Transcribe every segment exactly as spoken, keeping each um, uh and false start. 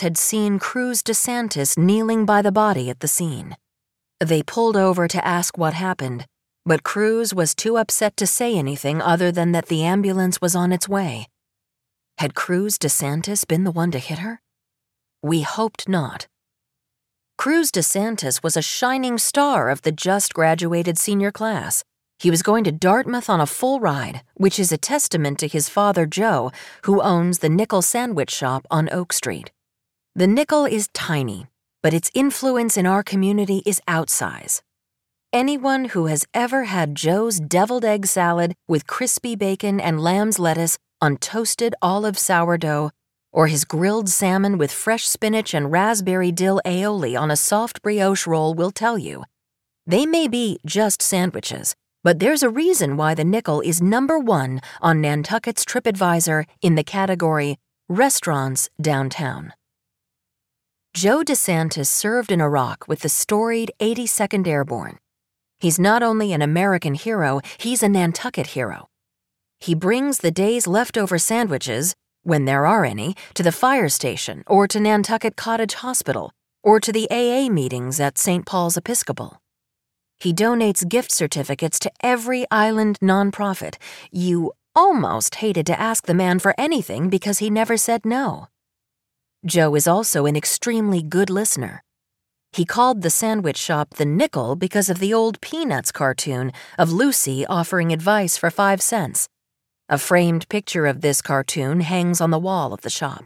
had seen Cruz DeSantis kneeling by the body at the scene. They pulled over to ask what happened, but Cruz was too upset to say anything other than that the ambulance was on its way. Had Cruz DeSantis been the one to hit her? We hoped not. Cruz DeSantis was a shining star of the just-graduated senior class. He was going to Dartmouth on a full ride, which is a testament to his father, Joe, who owns the Nickel Sandwich Shop on Oak Street. The Nickel is tiny, but its influence in our community is outsize. Anyone who has ever had Joe's deviled egg salad with crispy bacon and lamb's lettuce on toasted olive sourdough, or his grilled salmon with fresh spinach and raspberry dill aioli on a soft brioche roll will tell you. They may be just sandwiches, but there's a reason why the Nickel is number one on Nantucket's TripAdvisor in the category Restaurants Downtown. Joe DeSantis served in Iraq with the storied eighty-second Airborne. He's not only an American hero, he's a Nantucket hero. He brings the day's leftover sandwiches, when there are any, to the fire station or to Nantucket Cottage Hospital or to the A A meetings at Saint Paul's Episcopal. He donates gift certificates to every island nonprofit. You almost hated to ask the man for anything because he never said no. Joe is also an extremely good listener. He called the sandwich shop the Nickel because of the old Peanuts cartoon of Lucy offering advice for five cents. A framed picture of this cartoon hangs on the wall of the shop.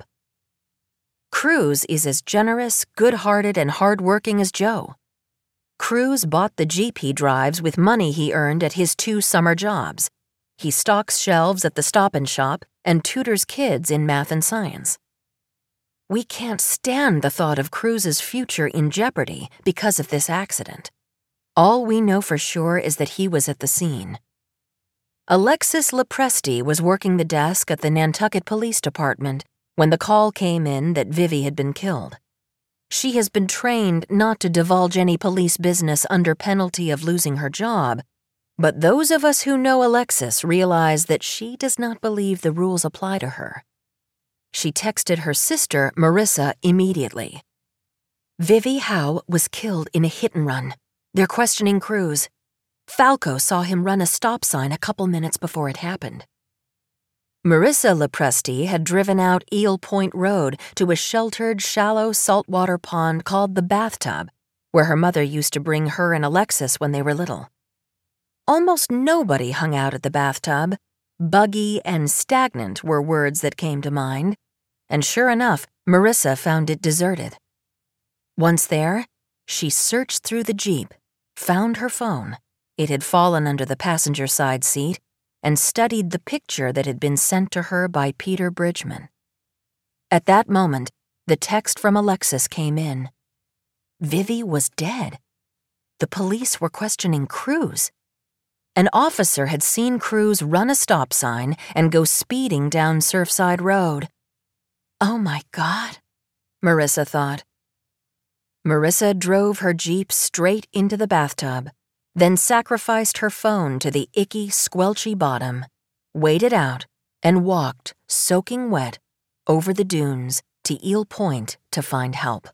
Cruz is as generous, good-hearted, and hard-working as Joe. Cruz bought the Jeep he drives with money he earned at his two summer jobs. He stocks shelves at the Stop and Shop and tutors kids in math and science. We can't stand the thought of Cruz's future in jeopardy because of this accident. All we know for sure is that he was at the scene. Alexis Lepresti was working the desk at the Nantucket Police Department when the call came in that Vivi had been killed. She has been trained not to divulge any police business under penalty of losing her job, but those of us who know Alexis realize that she does not believe the rules apply to her. She texted her sister, Marissa, immediately. Vivi Howe was killed in a hit-and-run. They're questioning Cruz. Falco saw him run a stop sign a couple minutes before it happened. Marissa Lepresti had driven out Eel Point Road to a sheltered, shallow saltwater pond called the Bathtub, where her mother used to bring her and Alexis when they were little. Almost nobody hung out at the bathtub. Buggy and stagnant were words that came to mind, and sure enough, Marissa found it deserted. Once there, she searched through the Jeep, found her phone. It had fallen under the passenger side seat, and studied the picture that had been sent to her by Peter Bridgman. At that moment, the text from Alexis came in. Vivi was dead. The police were questioning Cruz. An officer had seen Cruz run a stop sign and go speeding down Surfside Road. Oh my God, Marissa thought. Marissa drove her Jeep straight into the bathtub, then sacrificed her phone to the icky, squelchy bottom, waded out, and walked, soaking wet, over the dunes to Eel Point to find help.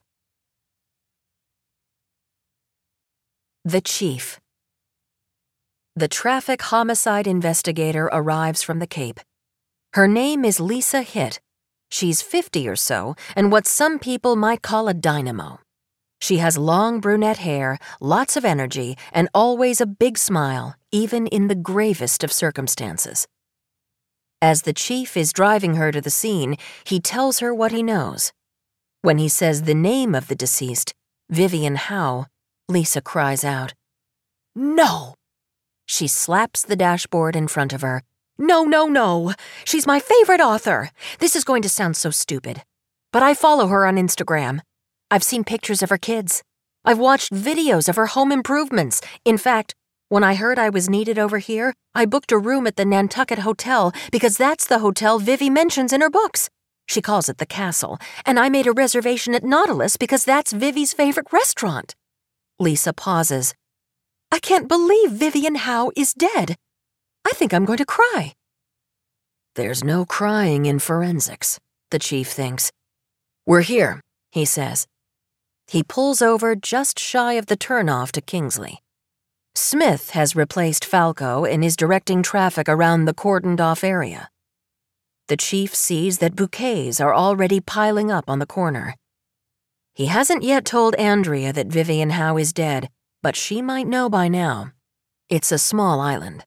The Chief. The traffic homicide investigator arrives from the Cape. Her name is Lisa Hitt. She's fifty or so, and what some people might call a dynamo. She has long brunette hair, lots of energy, and always a big smile, even in the gravest of circumstances. As the chief is driving her to the scene, he tells her what he knows. When he says the name of the deceased, Vivian Howe, Lisa cries out, "No!" She slaps the dashboard in front of her. "No, no, no! She's my favorite author! This is going to sound so stupid, but I follow her on Instagram. I've seen pictures of her kids. I've watched videos of her home improvements. In fact, when I heard I was needed over here, I booked a room at the Nantucket Hotel because that's the hotel Vivi mentions in her books. She calls it the Castle, and I made a reservation at Nautilus because that's Vivi's favorite restaurant." Lisa pauses. "I can't believe Vivian Howe is dead. I think I'm going to cry." "There's no crying in forensics," the chief thinks. "We're here, he says. He pulls over just shy of the turnoff to Kingsley. Smith has replaced Falco and is directing traffic around the cordoned-off area. The chief sees that bouquets are already piling up on the corner. He hasn't yet told Andrea that Vivian Howe is dead, but she might know by now. It's a small island.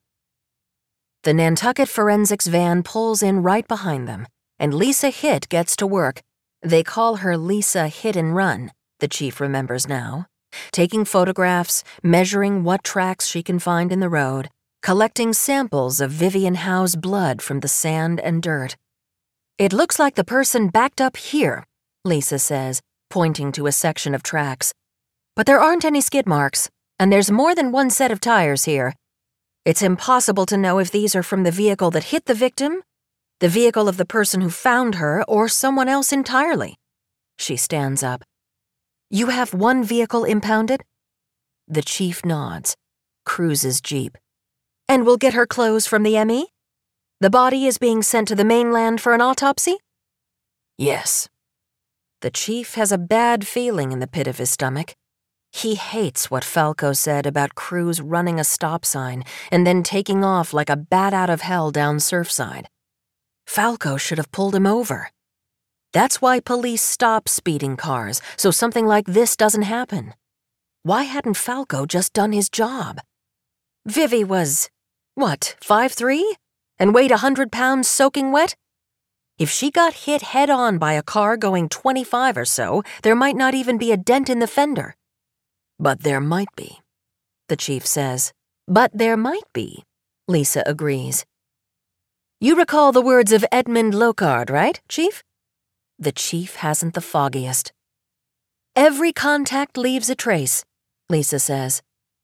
The Nantucket forensics van pulls in right behind them, and Lisa Hitt gets to work. They call her Lisa Hit and Run, the chief remembers now, taking photographs, measuring what tracks she can find in the road, collecting samples of Vivian Howe's blood from the sand and dirt. It looks like the person backed up here, Lisa says, pointing to a section of tracks. But there aren't any skid marks, and there's more than one set of tires here. It's impossible to know if these are from the vehicle that hit the victim, the vehicle of the person who found her, or someone else entirely. She stands up. You have one vehicle impounded? The chief nods. Cruz's Jeep. And we'll get her clothes from the M E? The body is being sent to the mainland for an autopsy? Yes. The chief has a bad feeling in the pit of his stomach. He hates what Falco said about Cruz running a stop sign and then taking off like a bat out of hell down Surfside. Falco should have pulled him over. That's why police stop speeding cars, so something like this doesn't happen. Why hadn't Falco just done his job? Vivi was, what, five three? And weighed a hundred pounds soaking wet? If she got hit head-on by a car going twenty-five or so, there might not even be a dent in the fender. But there might be, the chief says. But there might be, Lisa agrees. You recall the words of Edmund Locard, right, Chief? The chief hasn't the foggiest. Every contact leaves a trace, Lisa says.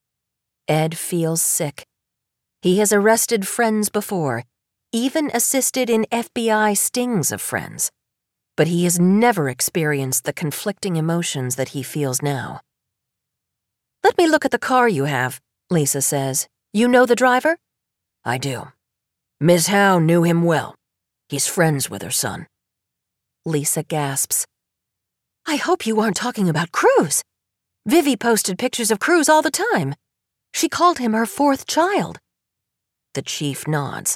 Ed feels sick. He has arrested friends before, even assisted in F B I stings of friends. But he has never experienced the conflicting emotions that he feels now. Let me look at the car you have, Lisa says. You know the driver? I do. Miss Howe knew him well. He's friends with her son. Lisa gasps. I hope you aren't talking about Cruz. Vivi posted pictures of Cruz all the time. She called him her fourth child. The chief nods.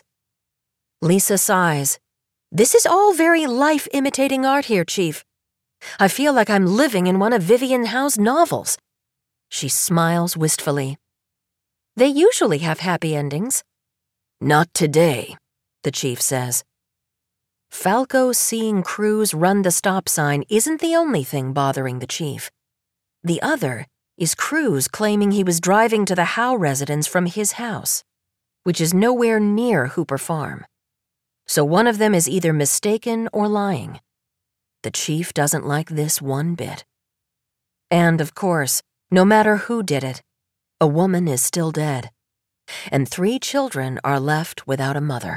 Lisa sighs. This is all very life-imitating art here, Chief. I feel like I'm living in one of Vivian Howe's novels. She smiles wistfully. They usually have happy endings. Not today, the chief says. Falco seeing Cruz run the stop sign isn't the only thing bothering the chief. The other is Cruz claiming he was driving to the Howe residence from his house, which is nowhere near Hooper Farm. So one of them is either mistaken or lying. The chief doesn't like this one bit. And, of course, no matter who did it, a woman is still dead, and three children are left without a mother.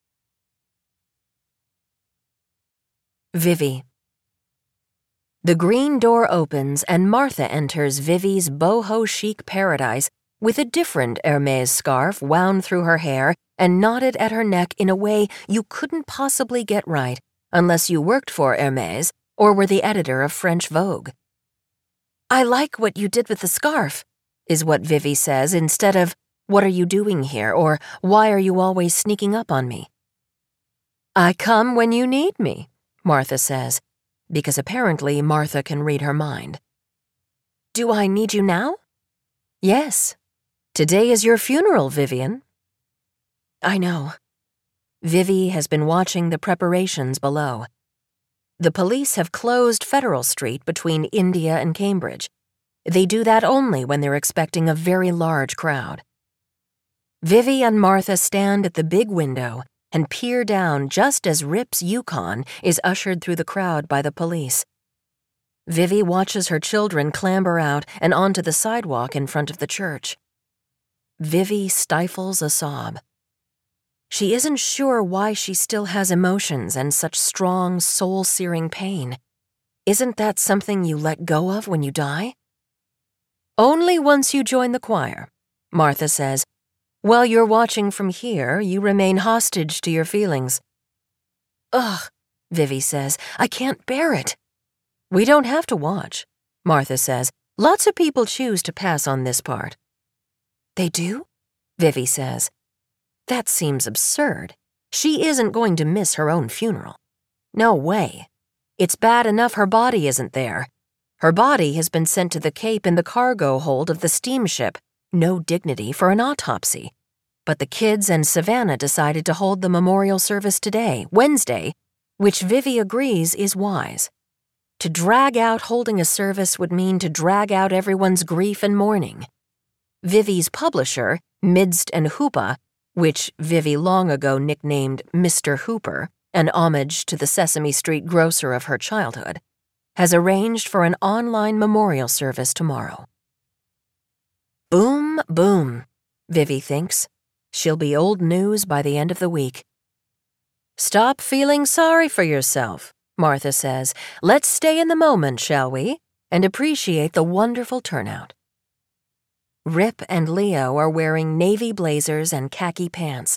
Vivi. The green door opens and Martha enters Vivi's boho chic paradise with a different Hermès scarf wound through her hair and knotted at her neck in a way you couldn't possibly get right unless you worked for Hermès or were the editor of French Vogue. I like what you did with the scarf, is what Vivi says instead of, what are you doing here, or why are you always sneaking up on me? I come when you need me, Martha says, because apparently Martha can read her mind. Do I need you now? Yes. Today is your funeral, Vivian. I know. Vivi has been watching the preparations below. The police have closed Federal Street between India and Cambridge. They do that only when they're expecting a very large crowd. Vivi and Martha stand at the big window and peer down just as Rip's Yukon is ushered through the crowd by the police. Vivi watches her children clamber out and onto the sidewalk in front of the church. Vivi stifles a sob. She isn't sure why she still has emotions and such strong, soul-searing pain. Isn't that something you let go of when you die? Only once you join the choir, Martha says. While you're watching from here, you remain hostage to your feelings. Ugh, Vivi says, I can't bear it. We don't have to watch, Martha says. Lots of people choose to pass on this part. They do? Vivi says. That seems absurd. She isn't going to miss her own funeral. No way. It's bad enough her body isn't there. Her body has been sent to the Cape in the cargo hold of the steamship. No dignity for an autopsy. But the kids and Savannah decided to hold the memorial service today, Wednesday, which Vivi agrees is wise. To drag out holding a service would mean to drag out everyone's grief and mourning. Vivi's publisher, Midst and Hoopa, which Vivi long ago nicknamed Mister Hooper, an homage to the Sesame Street grocer of her childhood, has arranged for an online memorial service tomorrow. Boom, boom, Vivi thinks. She'll be old news by the end of the week. Stop feeling sorry for yourself, Martha says. Let's stay in the moment, shall we? And appreciate the wonderful turnout. Rip and Leo are wearing navy blazers and khaki pants.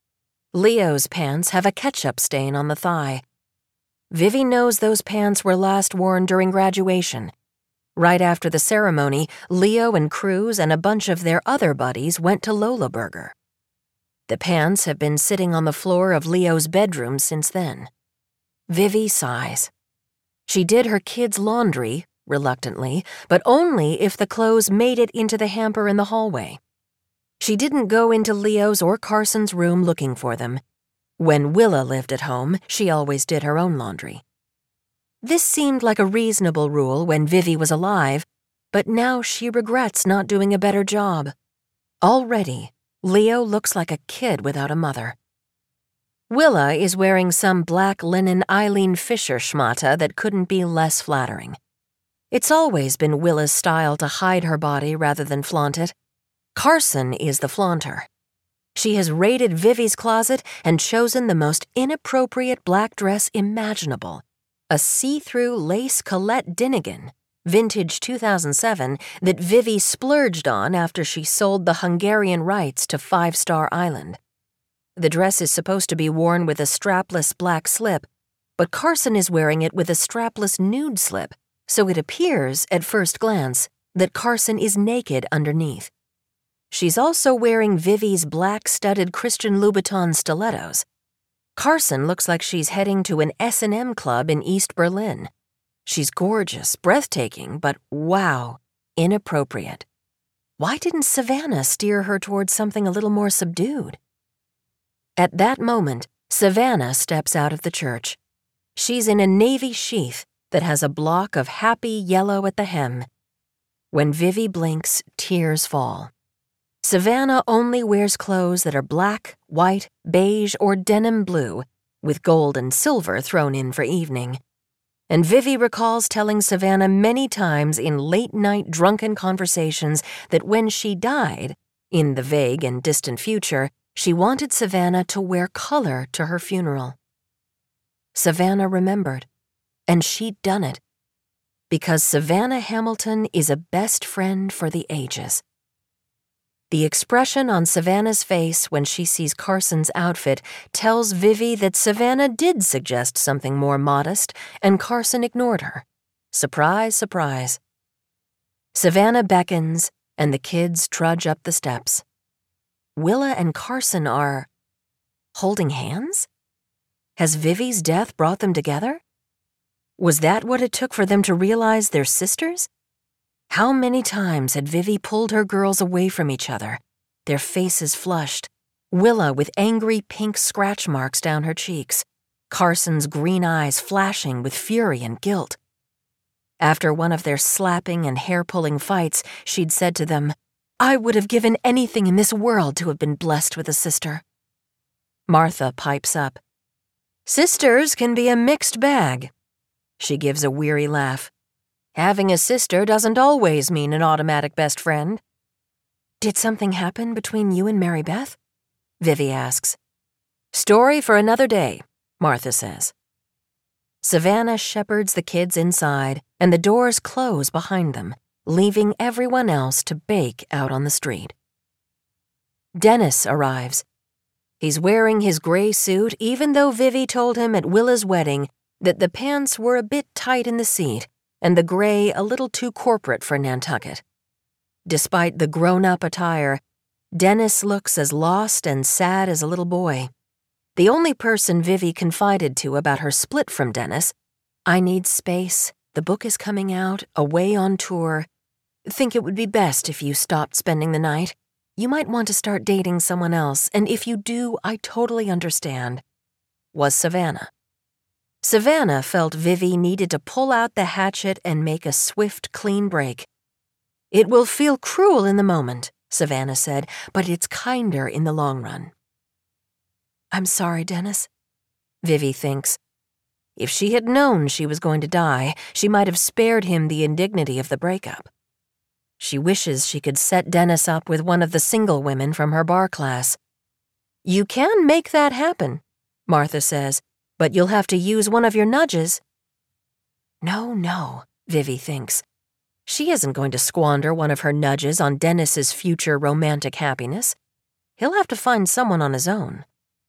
Leo's pants have a ketchup stain on the thigh. Vivi knows those pants were last worn during graduation. Right after the ceremony, Leo and Cruz and a bunch of their other buddies went to Lola Burger. The pants have been sitting on the floor of Leo's bedroom since then. Vivi sighs. She did her kids' laundry, reluctantly, but only if the clothes made it into the hamper in the hallway. She didn't go into Leo's or Carson's room looking for them. When Willa lived at home, she always did her own laundry. This seemed like a reasonable rule when Vivi was alive, but now she regrets not doing a better job. Already, Leo looks like a kid without a mother. Willa is wearing some black linen Eileen Fisher schmata that couldn't be less flattering. It's always been Willa's style to hide her body rather than flaunt it. Carson is the flaunter. She has raided Vivi's closet and chosen the most inappropriate black dress imaginable, a see-through lace Colette Dinnigan, vintage two thousand seven, that Vivi splurged on after she sold the Hungarian rights to Five Star Island. The dress is supposed to be worn with a strapless black slip, but Carson is wearing it with a strapless nude slip, so it appears, at first glance, that Carson is naked underneath. She's also wearing Vivi's black-studded Christian Louboutin stilettos. Carson looks like she's heading to an S and M club in East Berlin. She's gorgeous, breathtaking, but wow, inappropriate. Why didn't Savannah steer her towards something a little more subdued? At that moment, Savannah steps out of the church. She's in a navy sheath that has a block of happy yellow at the hem. When Vivi blinks, tears fall. Savannah only wears clothes that are black, white, beige, or denim blue, with gold and silver thrown in for evening. And Vivi recalls telling Savannah many times in late-night drunken conversations that when she died, in the vague and distant future, she wanted Savannah to wear color to her funeral. Savannah remembered, and she'd done it, because Savannah Hamilton is a best friend for the ages. The expression on Savannah's face when she sees Carson's outfit tells Vivi that Savannah did suggest something more modest, and Carson ignored her. Surprise, surprise. Savannah beckons, and the kids trudge up the steps. Willa and Carson are holding hands? Has Vivi's death brought them together? Was that what it took for them to realize they're sisters? How many times had Vivi pulled her girls away from each other, their faces flushed, Willa with angry pink scratch marks down her cheeks, Carson's green eyes flashing with fury and guilt. After one of their slapping and hair-pulling fights, she'd said to them, "I would have given anything in this world to have been blessed with a sister." Martha pipes up. "Sisters can be a mixed bag." She gives a weary laugh. Having a sister doesn't always mean an automatic best friend. "Did something happen between you and Mary Beth?" Vivi asks. "Story for another day," Martha says. Savannah shepherds the kids inside, and the doors close behind them, leaving everyone else to bake out on the street. Dennis arrives. He's wearing his gray suit even though Vivi told him at Willa's wedding that the pants were a bit tight in the seat, and the gray a little too corporate for Nantucket. Despite the grown-up attire, Dennis looks as lost and sad as a little boy. The only person Vivi confided to about her split from Dennis, "I need space, the book is coming out, away on tour. Think it would be best if you stopped spending the night. You might want to start dating someone else, and if you do, I totally understand," was Savannah. Savannah felt Vivi needed to pull out the hatchet and make a swift, clean break. "It will feel cruel in the moment," Savannah said, "but it's kinder in the long run." "I'm sorry, Dennis," Vivi thinks. If she had known she was going to die, she might have spared him the indignity of the breakup. She wishes she could set Dennis up with one of the single women from her bar class. "You can make that happen," Martha says, "but you'll have to use one of your nudges." No, no, Vivi thinks. She isn't going to squander one of her nudges on Dennis's future romantic happiness. He'll have to find someone on his own.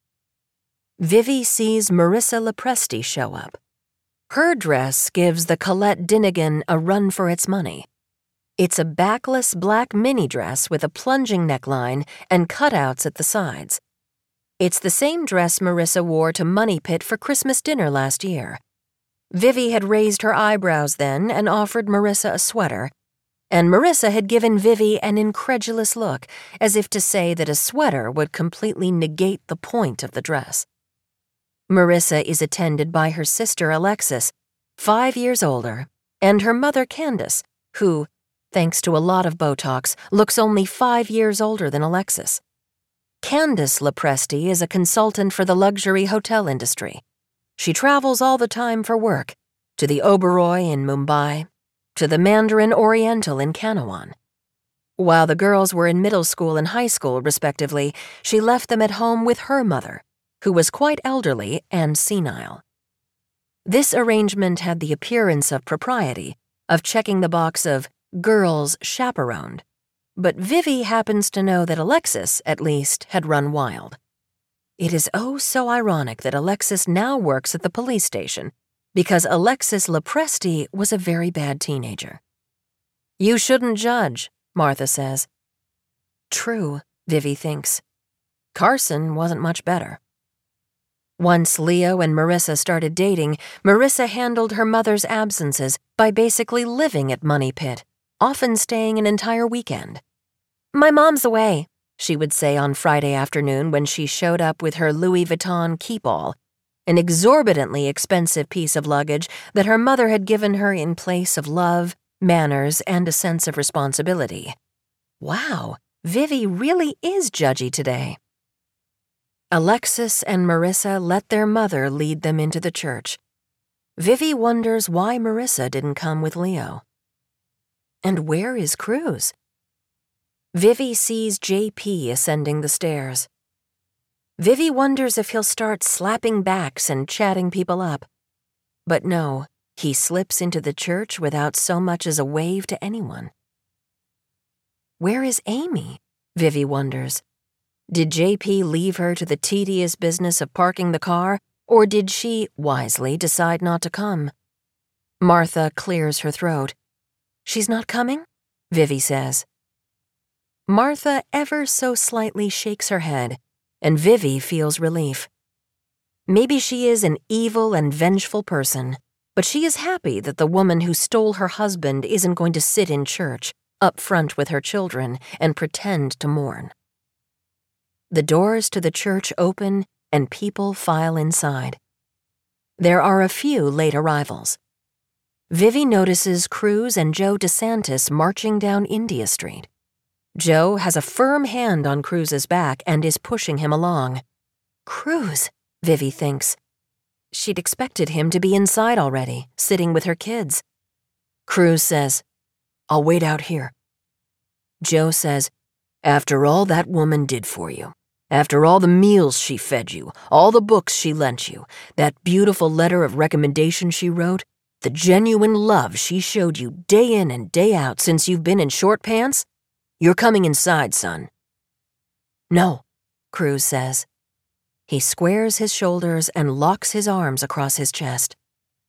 Vivi sees Marissa Lopresti show up. Her dress gives the Colette Dinnigan a run for its money. It's a backless black mini dress with a plunging neckline and cutouts at the sides. It's the same dress Marissa wore to Money Pit for Christmas dinner last year. Vivi had raised her eyebrows then and offered Marissa a sweater, and Marissa had given Vivi an incredulous look, as if to say that a sweater would completely negate the point of the dress. Marissa is attended by her sister Alexis, five years older, and her mother Candace, who, thanks to a lot of Botox, looks only five years older than Alexis. Candace Lopresti is a consultant for the luxury hotel industry. She travels all the time for work, to the Oberoi in Mumbai, to the Mandarin Oriental in Kanawhan. While the girls were in middle school and high school, respectively, she left them at home with her mother, who was quite elderly and senile. This arrangement had the appearance of propriety, of checking the box of girls chaperoned, but Vivi happens to know that Alexis, at least, had run wild. It is oh so ironic that Alexis now works at the police station, because Alexis Lopresti was a very bad teenager. "You shouldn't judge," Martha says. True, Vivi thinks. Carson wasn't much better. Once Leo and Marissa started dating, Marissa handled her mother's absences by basically living at Money Pit, often staying an entire weekend. "My mom's away," she would say on Friday afternoon when she showed up with her Louis Vuitton Keepall, an exorbitantly expensive piece of luggage that her mother had given her in place of love, manners, and a sense of responsibility. Wow, Vivi really is judgy today. Alexis and Marissa let their mother lead them into the church. Vivi wonders why Marissa didn't come with Leo. And where is Cruz? Vivi sees J P ascending the stairs. Vivi wonders if he'll start slapping backs and chatting people up. But no, he slips into the church without so much as a wave to anyone. Where is Amy? Vivi wonders. Did J P leave her to the tedious business of parking the car, or did she, wisely, decide not to come? Martha clears her throat. "She's not coming?" Vivi says. Martha ever so slightly shakes her head, and Vivi feels relief. Maybe she is an evil and vengeful person, but she is happy that the woman who stole her husband isn't going to sit in church, up front with her children, and pretend to mourn. The doors to the church open, and people file inside. There are a few late arrivals. Vivi notices Cruz and Joe DeSantis marching down India Street. Joe has a firm hand on Cruz's back and is pushing him along. Cruz, Vivi thinks. She'd expected him to be inside already, sitting with her kids. Cruz says, "I'll wait out here." Joe says, "After all that woman did for you, after all the meals she fed you, all the books she lent you, that beautiful letter of recommendation she wrote, the genuine love she showed you day in and day out since you've been in short pants, you're coming inside, son." "No," Cruz says. He squares his shoulders and locks his arms across his chest.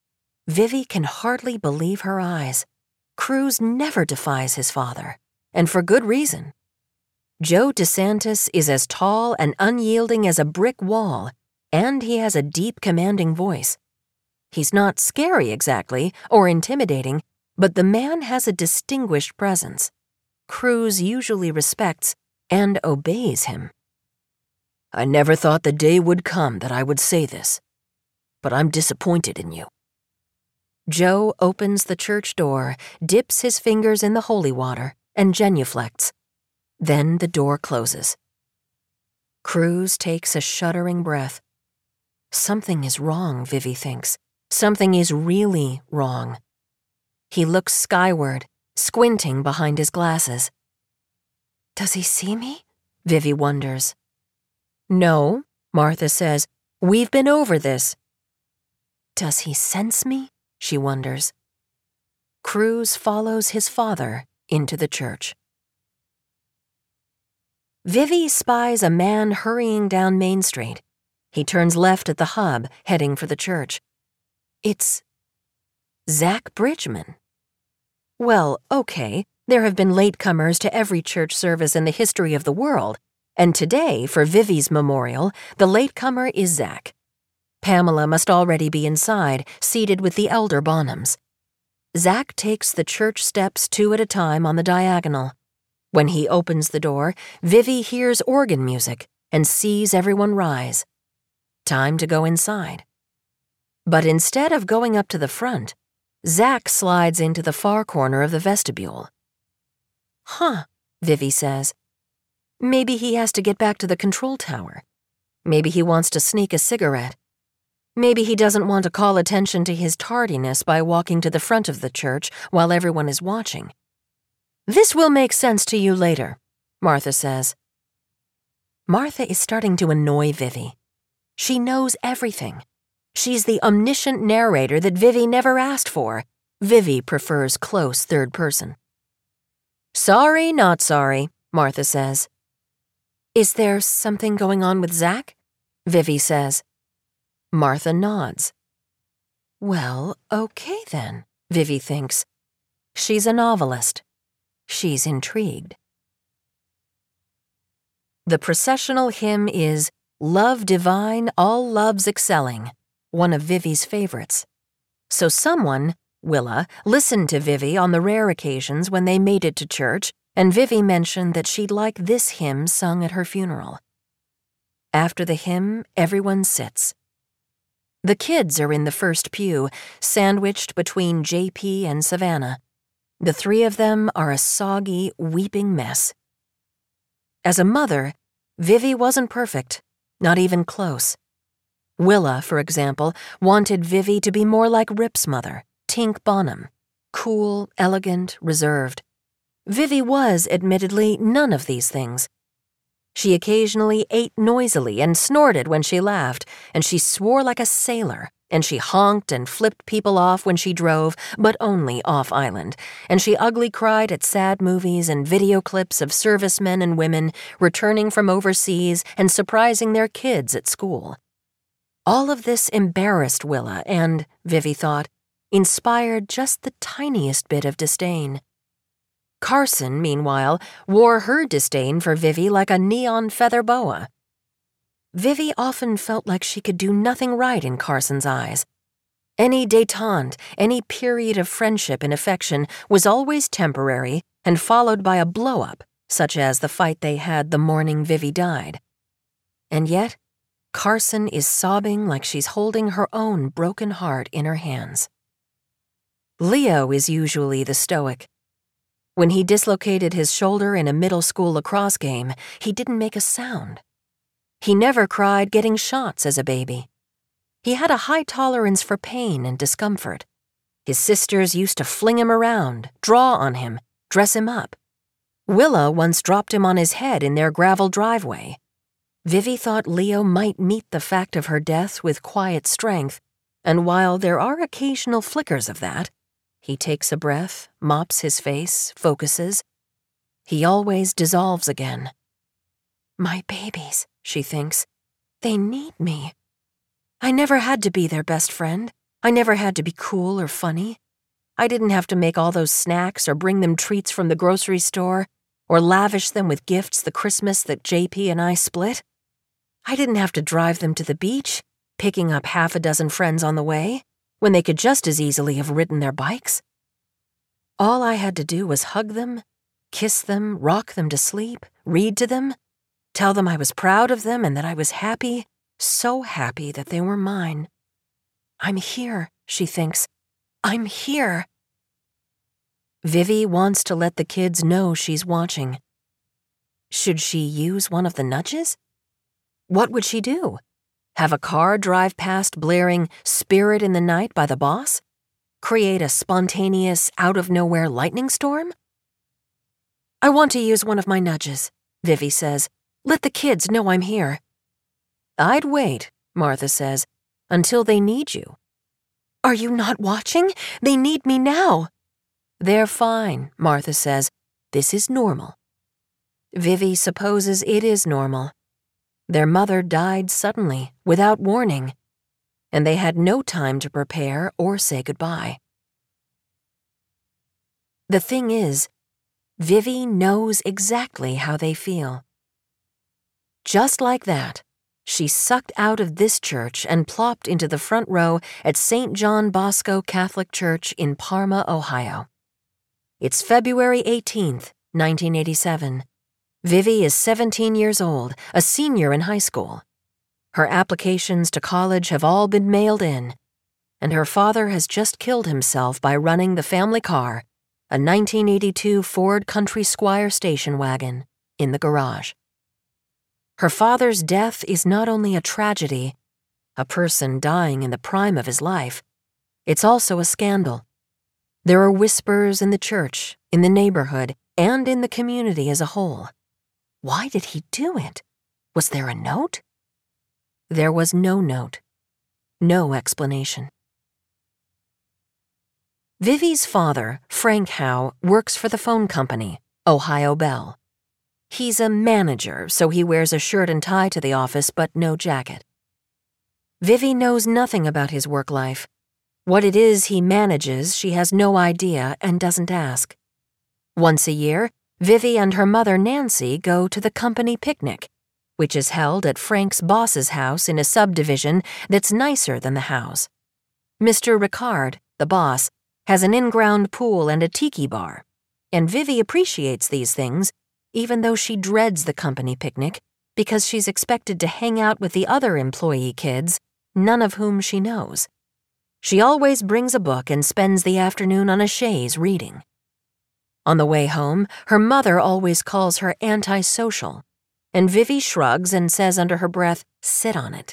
Vivi can hardly believe her eyes. Cruz never defies his father, and for good reason. Joe DeSantis is as tall and unyielding as a brick wall, and he has a deep, commanding voice. He's not scary exactly, or intimidating, but the man has a distinguished presence. Cruz usually respects and obeys him. I never thought the day would come that I would say this, but I'm disappointed in you. Joe opens the church door, dips his fingers in the holy water, and genuflects. Then the door closes. Cruz takes a shuddering breath. Something is wrong, Vivi thinks. Something is really wrong. He looks skyward, squinting behind his glasses. Does he see me? Vivi wonders. No, Martha says. We've been over this. Does he sense me? She wonders. Cruz follows his father into the church. Vivi spies a man hurrying down Main Street. He turns left at the hub, heading for the church. It's Zach Bridgman. Well, okay, there have been latecomers to every church service in the history of the world, and today, for Vivi's memorial, the latecomer is Zach. Pamela must already be inside, seated with the elder Bonhams. Zach takes the church steps two at a time on the diagonal. When he opens the door, Vivi hears organ music and sees everyone rise. Time to go inside. But instead of going up to the front, Zach slides into the far corner of the vestibule. Huh, Vivi says. Maybe he has to get back to the control tower. Maybe he wants to sneak a cigarette. Maybe he doesn't want to call attention to his tardiness by walking to the front of the church while everyone is watching. This will make sense to you later, Martha says. Martha is starting to annoy Vivi. She knows everything. She's the omniscient narrator that Vivi never asked for. Vivi prefers close third person. Sorry, not sorry, Martha says. Is there something going on with Zach? Vivi says. Martha nods. Well, okay then, Vivi thinks. She's a novelist. She's intrigued. The processional hymn is Love Divine, All Loves Excelling, one of Vivi's favorites. So someone, Willa, listened to Vivi on the rare occasions when they made it to church, and Vivi mentioned that she'd like this hymn sung at her funeral. After the hymn, everyone sits. The kids are in the first pew, sandwiched between J P and Savannah. The three of them are a soggy, weeping mess. As a mother, Vivi wasn't perfect, not even close. Willa, for example, wanted Vivi to be more like Rip's mother, Tink Bonham, cool, elegant, reserved. Vivi was, admittedly, none of these things. She occasionally ate noisily and snorted when she laughed, and she swore like a sailor, and she honked and flipped people off when she drove, but only off-island, and she ugly cried at sad movies and video clips of servicemen and women returning from overseas and surprising their kids at school. All of this embarrassed Willa and, Vivi thought, inspired just the tiniest bit of disdain. Carson, meanwhile, wore her disdain for Vivi like a neon feather boa. Vivi often felt like she could do nothing right in Carson's eyes. Any détente, any period of friendship and affection was always temporary and followed by a blow-up, such as the fight they had the morning Vivi died. And yet, Carson is sobbing like she's holding her own broken heart in her hands. Leo is usually the stoic. When he dislocated his shoulder in a middle school lacrosse game, he didn't make a sound. He never cried getting shots as a baby. He had a high tolerance for pain and discomfort. His sisters used to fling him around, draw on him, dress him up. Willa once dropped him on his head in their gravel driveway. Vivi thought Leo might meet the fact of her death with quiet strength, and while there are occasional flickers of that, he takes a breath, mops his face, focuses. He always dissolves again. My babies, she thinks. They need me. I never had to be their best friend. I never had to be cool or funny. I didn't have to make all those snacks or bring them treats from the grocery store or lavish them with gifts the Christmas that J P and I split. I didn't have to drive them to the beach, picking up half a dozen friends on the way, when they could just as easily have ridden their bikes. All I had to do was hug them, kiss them, rock them to sleep, read to them, tell them I was proud of them and that I was happy, so happy that they were mine. I'm here, she thinks. I'm here. Vivi wants to let the kids know she's watching. Should she use one of the nudges? What would she do? Have a car drive past blaring "Spirit in the Night" by the Boss? Create a spontaneous, out-of-nowhere lightning storm? I want to use one of my nudges, Vivi says. Let the kids know I'm here. I'd wait, Martha says, until they need you. Are you not watching? They need me now. They're fine, Martha says. This is normal. Vivi supposes it is normal. Their mother died suddenly, without warning, and they had no time to prepare or say goodbye. The thing is, Vivi knows exactly how they feel. Just like that, she sucked out of this church and plopped into the front row at Saint John Bosco Catholic Church in Parma, Ohio. It's February eighteenth, nineteen eighty-seven. Vivi is seventeen years old, a senior in high school. Her applications to college have all been mailed in, and her father has just killed himself by running the family car, a nineteen eighty-two Ford Country Squire station wagon, in the garage. Her father's death is not only a tragedy, a person dying in the prime of his life, it's also a scandal. There are whispers in the church, in the neighborhood, and in the community as a whole. Why did he do it? Was there a note? There was no note. No explanation. Vivi's father, Frank Howe, works for the phone company, Ohio Bell. He's a manager, so he wears a shirt and tie to the office but no jacket. Vivi knows nothing about his work life. What it is he manages, she has no idea and doesn't ask. Once a year, Vivi and her mother Nancy go to the company picnic, which is held at Frank's boss's house in a subdivision that's nicer than the house. Mister Ricard, the boss, has an in-ground pool and a tiki bar, and Vivi appreciates these things, even though she dreads the company picnic because she's expected to hang out with the other employee kids, none of whom she knows. She always brings a book and spends the afternoon on a chaise reading. On the way home, her mother always calls her antisocial, and Vivi shrugs and says under her breath, "Sit on it."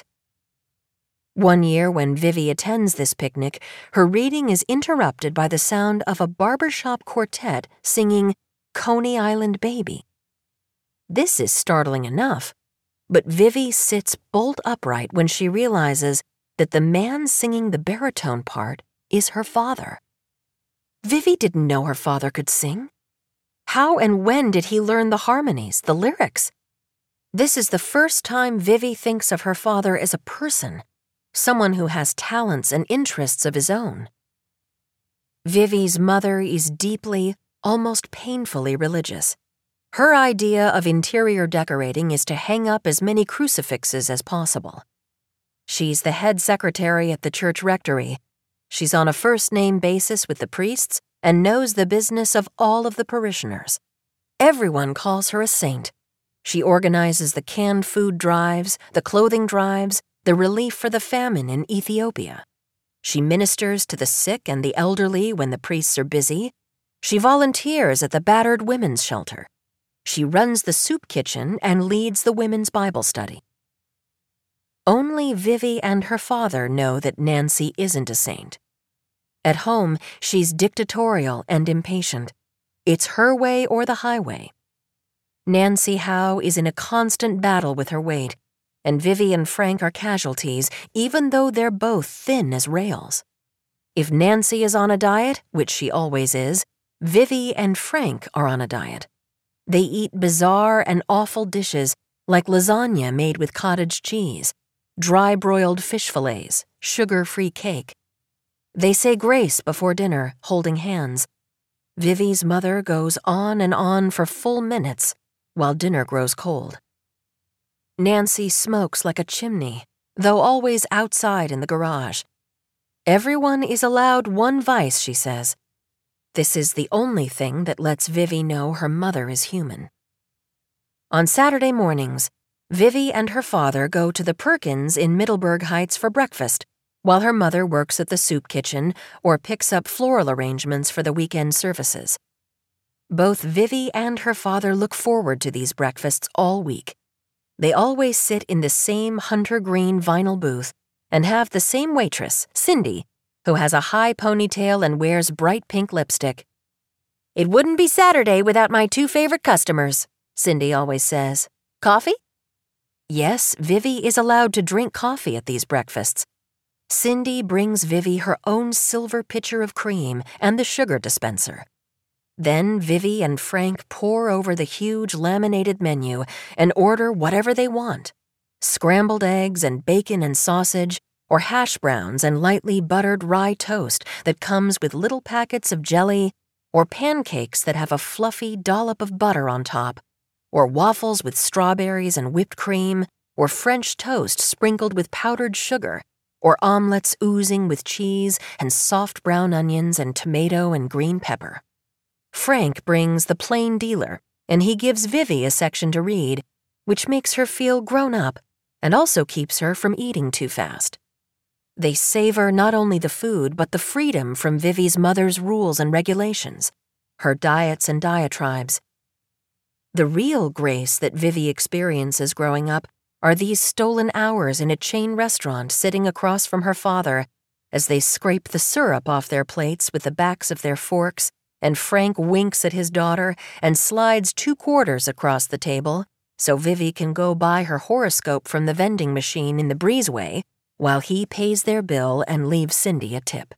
One year when Vivi attends this picnic, her reading is interrupted by the sound of a barbershop quartet singing Coney Island Baby. This is startling enough, but Vivi sits bolt upright when she realizes that the man singing the baritone part is her father. Vivi didn't know her father could sing. How and when did he learn the harmonies, the lyrics? This is the first time Vivi thinks of her father as a person, someone who has talents and interests of his own. Vivi's mother is deeply, almost painfully religious. Her idea of interior decorating is to hang up as many crucifixes as possible. She's the head secretary at the church rectory. She's on a first-name basis with the priests and knows the business of all of the parishioners. Everyone calls her a saint. She organizes the canned food drives, the clothing drives, the relief for the famine in Ethiopia. She ministers to the sick and the elderly when the priests are busy. She volunteers at the battered women's shelter. She runs the soup kitchen and leads the women's Bible study. Only Vivi and her father know that Nancy isn't a saint. At home, she's dictatorial and impatient. It's her way or the highway. Nancy Howe is in a constant battle with her weight, and Vivi and Frank are casualties, even though they're both thin as rails. If Nancy is on a diet, which she always is, Vivi and Frank are on a diet. They eat bizarre and awful dishes like lasagna made with cottage cheese, dry-broiled fish fillets, sugar-free cake. They say grace before dinner, holding hands. Vivi's mother goes on and on for full minutes while dinner grows cold. Nancy smokes like a chimney, though always outside in the garage. Everyone is allowed one vice, she says. This is the only thing that lets Vivi know her mother is human. On Saturday mornings, Vivi and her father go to the Perkins in Middleburg Heights for breakfast, while her mother works at the soup kitchen or picks up floral arrangements for the weekend services. Both Vivi and her father look forward to these breakfasts all week. They always sit in the same hunter green vinyl booth and have the same waitress, Cindy, who has a high ponytail and wears bright pink lipstick. "It wouldn't be Saturday without my two favorite customers," Cindy always says. "Coffee?" Yes, Vivi is allowed to drink coffee at these breakfasts. Cindy brings Vivi her own silver pitcher of cream and the sugar dispenser. Then Vivi and Frank pore over the huge laminated menu and order whatever they want: scrambled eggs and bacon and sausage, or hash browns and lightly buttered rye toast that comes with little packets of jelly, or pancakes that have a fluffy dollop of butter on top, or waffles with strawberries and whipped cream, or French toast sprinkled with powdered sugar, or omelets oozing with cheese and soft brown onions and tomato and green pepper. Frank brings the Plain Dealer, and he gives Vivi a section to read, which makes her feel grown up and also keeps her from eating too fast. They savor not only the food but the freedom from Vivi's mother's rules and regulations, her diets and diatribes. The real grace that Vivi experiences growing up are these stolen hours in a chain restaurant sitting across from her father as they scrape the syrup off their plates with the backs of their forks, and Frank winks at his daughter and slides two quarters across the table so Vivi can go buy her horoscope from the vending machine in the breezeway while he pays their bill and leaves Cindy a tip.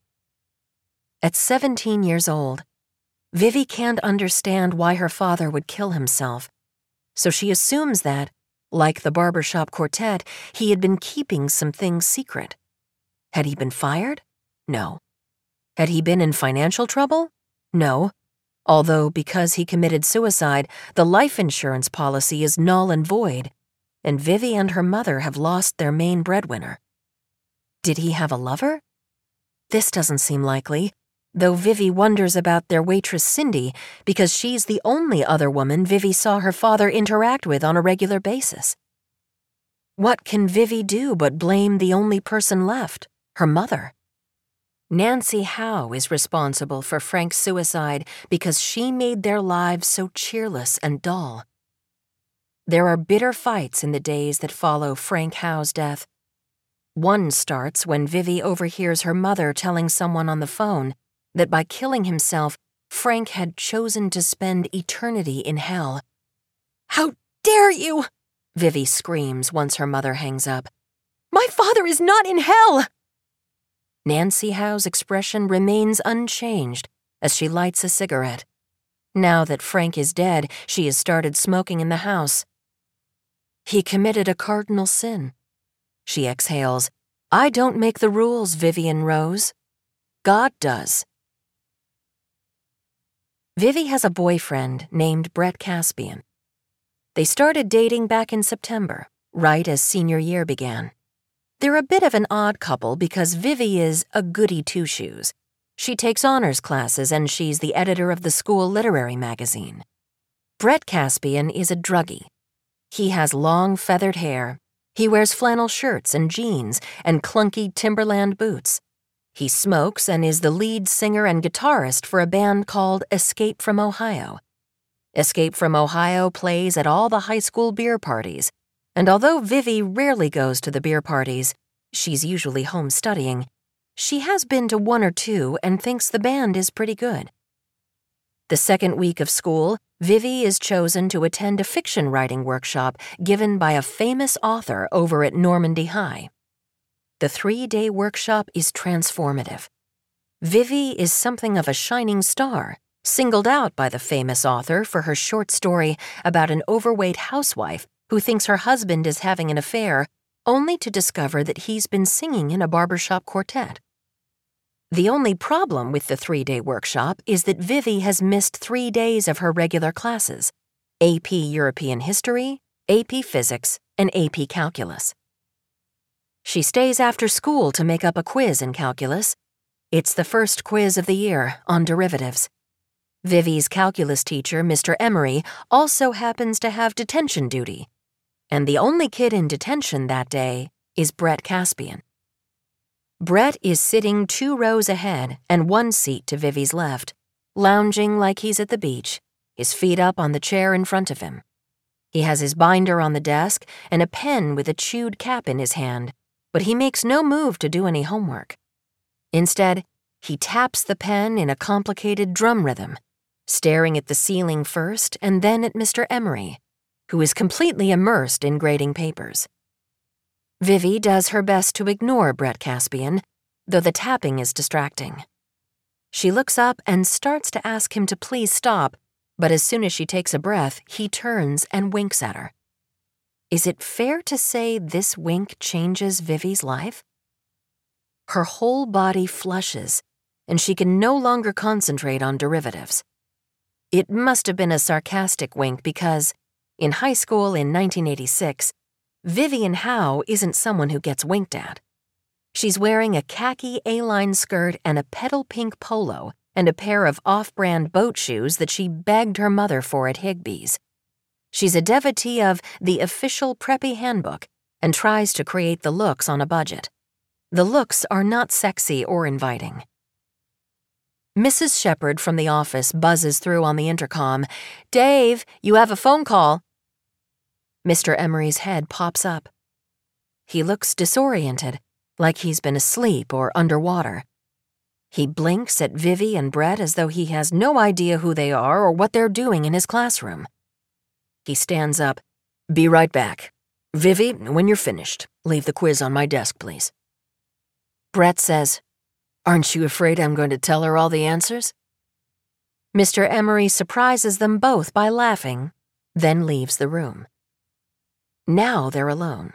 At seventeen years old, Vivi can't understand why her father would kill himself, so she assumes that, like the barbershop quartet, he had been keeping some things secret. Had he been fired? No. Had he been in financial trouble? No. Although, because he committed suicide, the life insurance policy is null and void, and Vivi and her mother have lost their main breadwinner. Did he have a lover? This doesn't seem likely, though Vivi wonders about their waitress Cindy because she's the only other woman Vivi saw her father interact with on a regular basis. What can Vivi do but blame the only person left, her mother? Nancy Howe is responsible for Frank's suicide because she made their lives so cheerless and dull. There are bitter fights in the days that follow Frank Howe's death. One starts when Vivi overhears her mother telling someone on the phone that by killing himself, Frank had chosen to spend eternity in hell. "How dare you!" Vivi screams once her mother hangs up. "My father is not in hell!" Nancy Howe's expression remains unchanged as she lights a cigarette. Now that Frank is dead, she has started smoking in the house. "He committed a cardinal sin." She exhales. "I don't make the rules, Vivian Rose. God does." Vivi has a boyfriend named Brett Caspian. They started dating back in September, right as senior year began. They're a bit of an odd couple because Vivi is a goody two-shoes. She takes honors classes and she's the editor of the school literary magazine. Brett Caspian is a druggie. He has long feathered hair. He wears flannel shirts and jeans and clunky Timberland boots. He smokes and is the lead singer and guitarist for a band called Escape from Ohio. Escape from Ohio plays at all the high school beer parties, and although Vivi rarely goes to the beer parties, she's usually home studying, she has been to one or two and thinks the band is pretty good. The second week of school, Vivi is chosen to attend a fiction writing workshop given by a famous author over at Normandy High. The three-day workshop is transformative. Vivi is something of a shining star, singled out by the famous author for her short story about an overweight housewife who thinks her husband is having an affair, only to discover that he's been singing in a barbershop quartet. The only problem with the three-day workshop is that Vivi has missed three days of her regular classes: A P European History, A P Physics, and A P Calculus. She stays after school to make up a quiz in calculus. It's the first quiz of the year on derivatives. Vivi's calculus teacher, Mister Emery, also happens to have detention duty, and the only kid in detention that day is Brett Caspian. Brett is sitting two rows ahead and one seat to Vivi's left, lounging like he's at the beach, his feet up on the chair in front of him. He has his binder on the desk and a pen with a chewed cap in his hand, but he makes no move to do any homework. Instead, he taps the pen in a complicated drum rhythm, staring at the ceiling first and then at Mister Emery, who is completely immersed in grading papers. Vivi does her best to ignore Brett Caspian, though the tapping is distracting. She looks up and starts to ask him to please stop, but as soon as she takes a breath, he turns and winks at her. Is it fair to say this wink changes Vivi's life? Her whole body flushes, and she can no longer concentrate on derivatives. It must have been a sarcastic wink because, in high school in nineteen eighty-six, Vivian Howe isn't someone who gets winked at. She's wearing a khaki A-line skirt and a petal pink polo and a pair of off-brand boat shoes that she begged her mother for at Higbee's. She's a devotee of the official Preppy Handbook and tries to create the looks on a budget. The looks are not sexy or inviting. Missus Shepard from the office buzzes through on the intercom. "Dave, you have a phone call." Mister Emery's head pops up. He looks disoriented, like he's been asleep or underwater. He blinks at Vivi and Brett as though he has no idea who they are or what they're doing in his classroom. He stands up. "Be right back. Vivi, when you're finished, leave the quiz on my desk, please." Brett says, "Aren't you afraid I'm going to tell her all the answers?" Mister Emery surprises them both by laughing, then leaves the room. Now they're alone.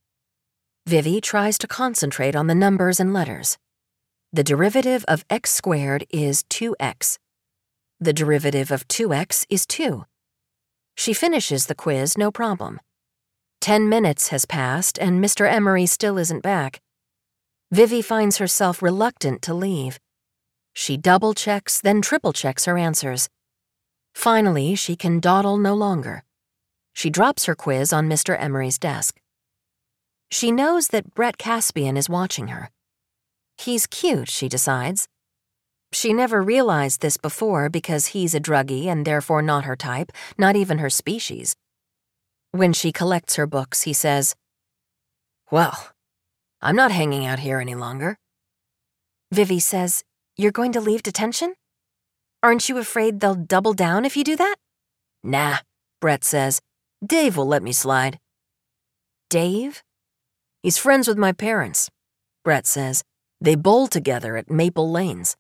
Vivi tries to concentrate on the numbers and letters. The derivative of x squared is two x. The derivative of two x is two. She finishes the quiz no problem. Ten minutes has passed and Mister Emery still isn't back. Vivi finds herself reluctant to leave. She double-checks, then triple-checks her answers. Finally, she can dawdle no longer. She drops her quiz on Mister Emery's desk. She knows that Brett Caspian is watching her. He's cute, she decides. She never realized this before because he's a druggie and therefore not her type, not even her species. When she collects her books, he says, "Well, I'm not hanging out here any longer." Vivi says, "You're going to leave detention? Aren't you afraid they'll double down if you do that?" "Nah," Brett says. "Dave will let me slide." "Dave?" "He's friends with my parents," Brett says. "They bowl together at Maple Lanes."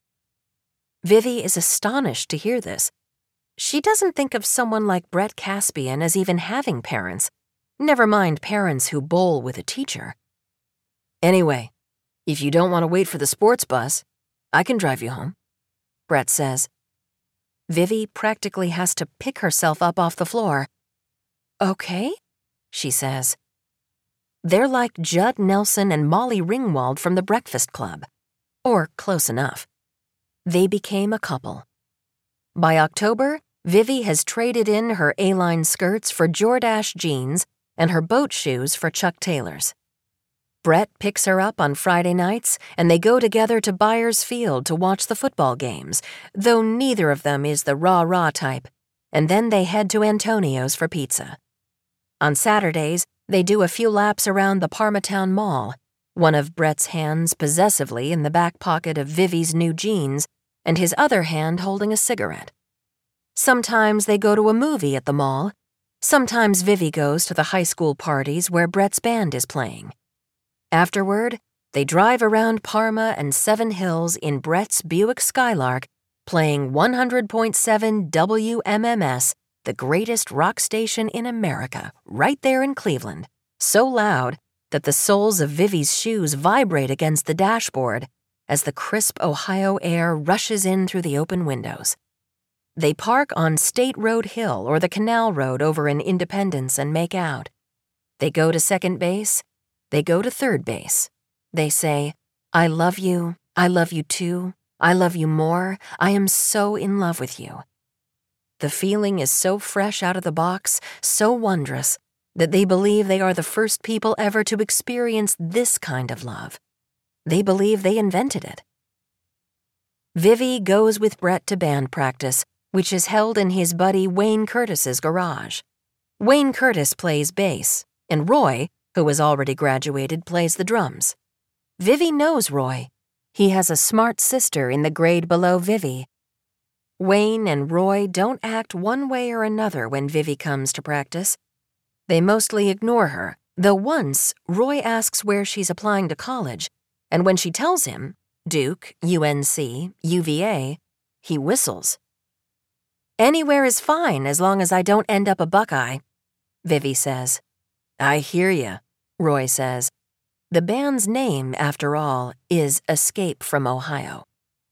Vivi is astonished to hear this. She doesn't think of someone like Brett Caspian as even having parents, never mind parents who bowl with a teacher. "Anyway, if you don't want to wait for the sports bus, I can drive you home," Brett says. Vivi practically has to pick herself up off the floor. "Okay," she says. They're like Judd Nelson and Molly Ringwald from The Breakfast Club. Or close enough. They became a couple. By October, Vivi has traded in her A-line skirts for Jordache jeans and her boat shoes for Chuck Taylors. Brett picks her up on Friday nights, and they go together to Byers Field to watch the football games, though neither of them is the rah-rah type, and then they head to Antonio's for pizza. On Saturdays, they do a few laps around the Parmatown Mall, one of Brett's hands possessively in the back pocket of Vivi's new jeans, and his other hand holding a cigarette. Sometimes they go to a movie at the mall. Sometimes Vivi goes to the high school parties where Brett's band is playing. Afterward, they drive around Parma and Seven Hills in Brett's Buick Skylark, playing one hundred point seven W M M S, the greatest rock station in America, right there in Cleveland, so loud that the soles of Vivi's shoes vibrate against the dashboard, as the crisp Ohio air rushes in through the open windows. They park on State Road Hill or the Canal Road over in Independence and make out. They go to second base. They go to third base. They say, "I love you. I love you too. I love you more. I am so in love with you." The feeling is so fresh out of the box, so wondrous, that they believe they are the first people ever to experience this kind of love. They believe they invented it. Vivi goes with Brett to band practice, which is held in his buddy Wayne Curtis's garage. Wayne Curtis plays bass, and Roy, who has already graduated, plays the drums. Vivi knows Roy. He has a smart sister in the grade below Vivi. Wayne and Roy don't act one way or another when Vivi comes to practice. They mostly ignore her, though once Roy asks where she's applying to college, and when she tells him, Duke, U N C, U V A, he whistles. "Anywhere is fine as long as I don't end up a Buckeye," Vivi says. "I hear ya," Roy says. The band's name, after all, is Escape from Ohio.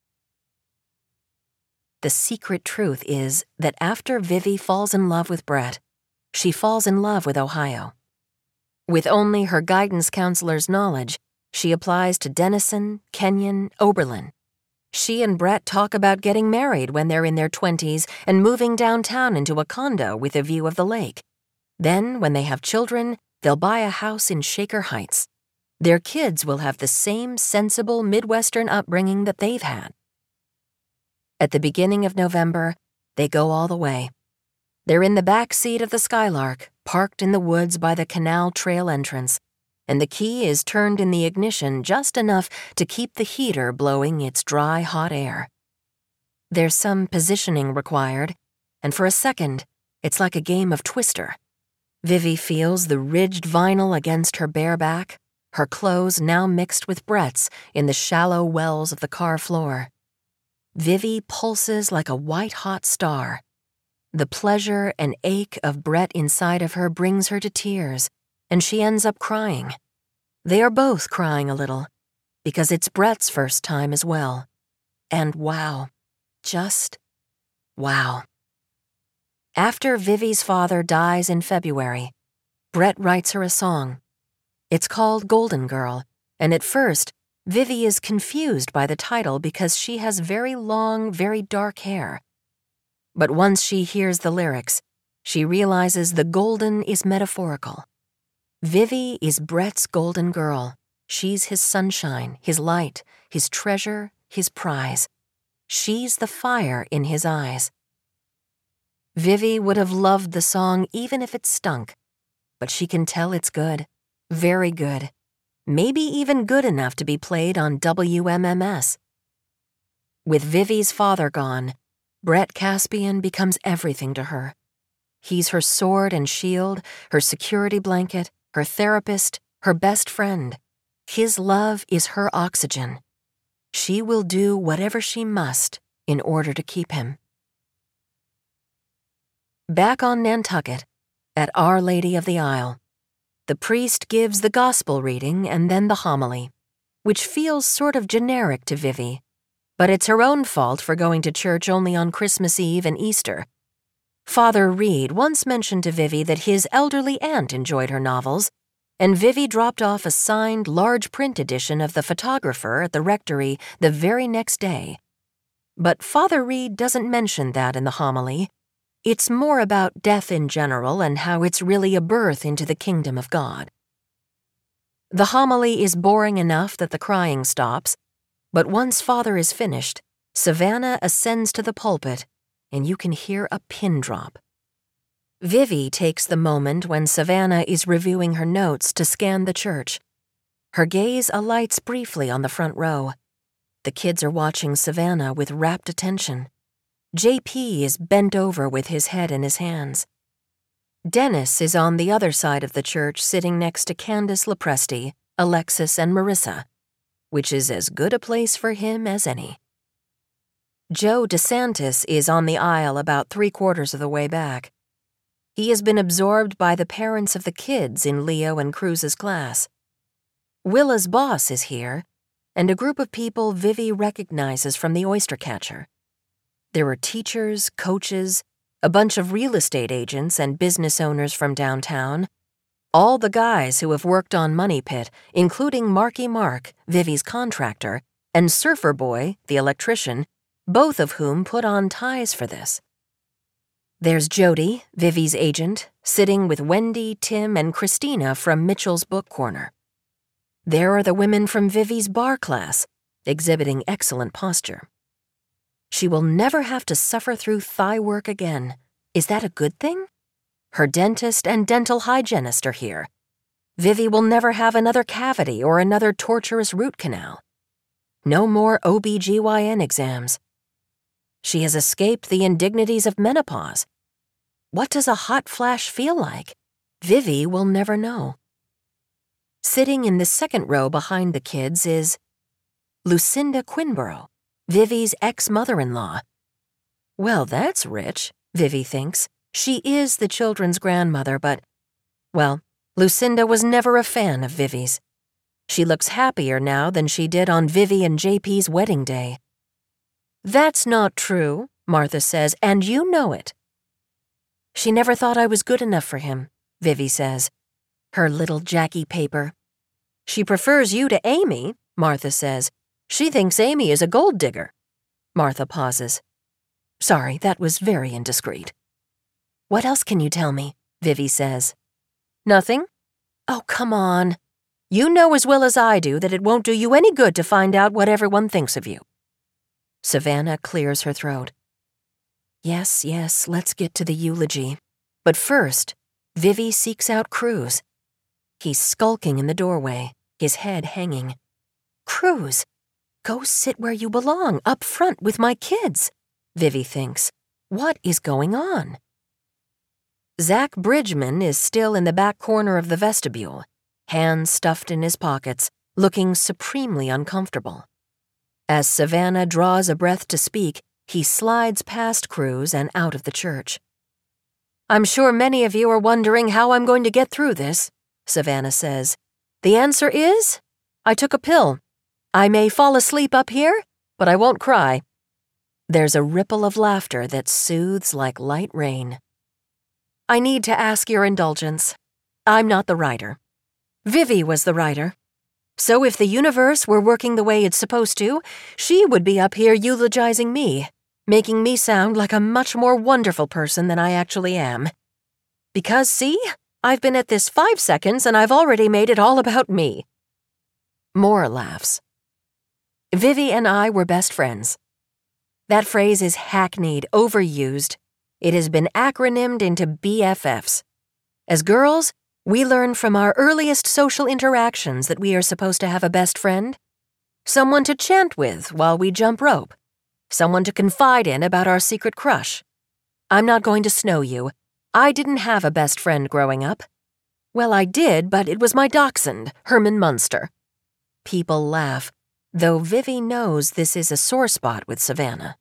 The secret truth is that after Vivi falls in love with Brett, she falls in love with Ohio. With only her guidance counselor's knowledge, she applies to Denison, Kenyon, Oberlin. She and Brett talk about getting married when they're in their twenties and moving downtown into a condo with a view of the lake. Then, when they have children, they'll buy a house in Shaker Heights. Their kids will have the same sensible Midwestern upbringing that they've had. At the beginning of November, they go all the way. They're in the back seat of the Skylark, parked in the woods by the canal trail entrance, and the key is turned in the ignition just enough to keep the heater blowing its dry, hot air. There's some positioning required, and for a second, it's like a game of Twister. Vivi feels the ridged vinyl against her bare back, her clothes now mixed with Brett's in the shallow wells of the car floor. Vivi pulses like a white-hot star. The pleasure and ache of Brett inside of her brings her to tears, and she ends up crying. They are both crying a little, because it's Brett's first time as well. And wow, just wow. After Vivi's father dies in February, Brett writes her a song. It's called Golden Girl, and at first, Vivi is confused by the title because she has very long, very dark hair. But once she hears the lyrics, she realizes the golden is metaphorical. Vivi is Brett's golden girl. She's his sunshine, his light, his treasure, his prize. She's the fire in his eyes. Vivi would have loved the song even if it stunk, but she can tell it's good, very good, maybe even good enough to be played on W M M S. With Vivi's father gone, Brett Caspian becomes everything to her. He's her sword and shield, her security blanket, her therapist, her best friend. His love is her oxygen. She will do whatever she must in order to keep him. Back on Nantucket, at Our Lady of the Isle, the priest gives the gospel reading and then the homily, which feels sort of generic to Vivi, but it's her own fault for going to church only on Christmas Eve and Easter. Father Reed once mentioned to Vivi that his elderly aunt enjoyed her novels, and Vivi dropped off a signed, large print edition of The Photographer at the rectory the very next day. But Father Reed doesn't mention that in the homily. It's more about death in general and how it's really a birth into the kingdom of God. The homily is boring enough that the crying stops, but once Father is finished, Savannah ascends to the pulpit, and you can hear a pin drop. Vivi takes the moment when Savannah is reviewing her notes to scan the church. Her gaze alights briefly on the front row. The kids are watching Savannah with rapt attention. J P is bent over with his head in his hands. Dennis is on the other side of the church sitting next to Candace Lepresti, Alexis, and Marissa, which is as good a place for him as any. Joe DeSantis is on the aisle about three-quarters of the way back. He has been absorbed by the parents of the kids in Leo and Cruz's class. Willa's boss is here, and a group of people Vivi recognizes from the oyster catcher. There were teachers, coaches, a bunch of real estate agents and business owners from downtown, all the guys who have worked on Money Pit, including Marky Mark, Vivi's contractor, and Surfer Boy, the electrician, both of whom put on ties for this. There's Jody, Vivi's agent, sitting with Wendy, Tim, and Christina from Mitchell's Book Corner. There are the women from Vivi's bar class, exhibiting excellent posture. She will never have to suffer through thigh work again. Is that a good thing? Her dentist and dental hygienist are here. Vivi will never have another cavity or another torturous root canal. No more O B G Y N exams. She has escaped the indignities of menopause. What does a hot flash feel like? Vivi will never know. Sitting in the second row behind the kids is Lucinda Quinborough, Vivi's ex-mother-in-law. Well, that's rich, Vivi thinks. She is the children's grandmother, but, well, Lucinda was never a fan of Vivi's. She looks happier now than she did on Vivi and J P's wedding day. That's not true, Martha says, and you know it. She never thought I was good enough for him, Vivi says. Her little Jackie paper. She prefers you to Amy, Martha says. She thinks Amy is a gold digger. Martha pauses. Sorry, that was very indiscreet. What else can you tell me? Vivi says. Nothing? Oh, come on. You know as well as I do that it won't do you any good to find out what everyone thinks of you. Savannah clears her throat. Yes, yes, let's get to the eulogy. But first, Vivi seeks out Cruz. He's skulking in the doorway, his head hanging. Cruz, go sit where you belong, up front with my kids, Vivi thinks. What is going on? Zach Bridgman is still in the back corner of the vestibule, hands stuffed in his pockets, looking supremely uncomfortable. As Savannah draws a breath to speak, he slides past Cruz and out of the church. I'm sure many of you are wondering how I'm going to get through this, Savannah says. The answer is, I took a pill. I may fall asleep up here, but I won't cry. There's a ripple of laughter that soothes like light rain. I need to ask your indulgence. I'm not the writer. Vivi was the writer. So if the universe were working the way it's supposed to, she would be up here eulogizing me, making me sound like a much more wonderful person than I actually am. Because, see, I've been at this five seconds and I've already made it all about me. More laughs. Vivi and I were best friends. That phrase is hackneyed, overused. It has been acronymed into B F Fs. As girls, we learn from our earliest social interactions that we are supposed to have a best friend. Someone to chant with while we jump rope. Someone to confide in about our secret crush. I'm not going to snow you. I didn't have a best friend growing up. Well, I did, but it was my dachshund, Herman Munster. People laugh, though Vivi knows this is a sore spot with Savannah.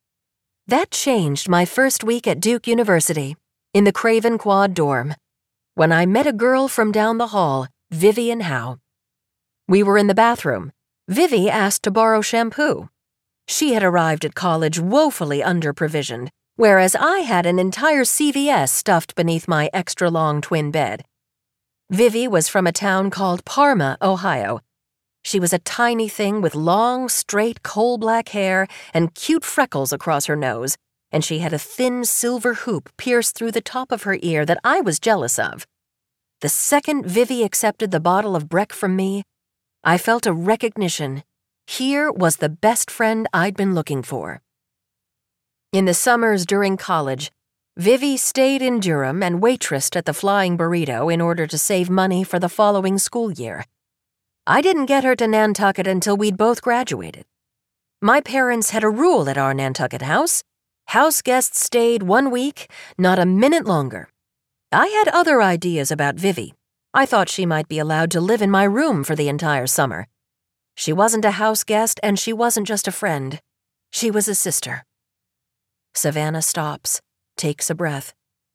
That changed my first week at Duke University, in the Craven Quad dorm, when I met a girl from down the hall, Vivian Howe. We were in the bathroom. Vivi asked to borrow shampoo. She had arrived at college woefully under-provisioned, whereas I had an entire C V S stuffed beneath my extra-long twin bed. Vivi was from a town called Parma, Ohio. She was a tiny thing with long, straight, coal-black hair and cute freckles across her nose, and she had a thin silver hoop pierced through the top of her ear that I was jealous of. The second Vivi accepted the bottle of Breck from me, I felt a recognition. Here was the best friend I'd been looking for. In the summers during college, Vivi stayed in Durham and waitressed at the Flying Burrito in order to save money for the following school year. I didn't get her to Nantucket until we'd both graduated. My parents had a rule at our Nantucket house. House guests stayed one week, not a minute longer. I had other ideas about Vivi. I thought she might be allowed to live in my room for the entire summer. She wasn't a house guest, and she wasn't just a friend. She was a sister. Savannah stops, takes a breath.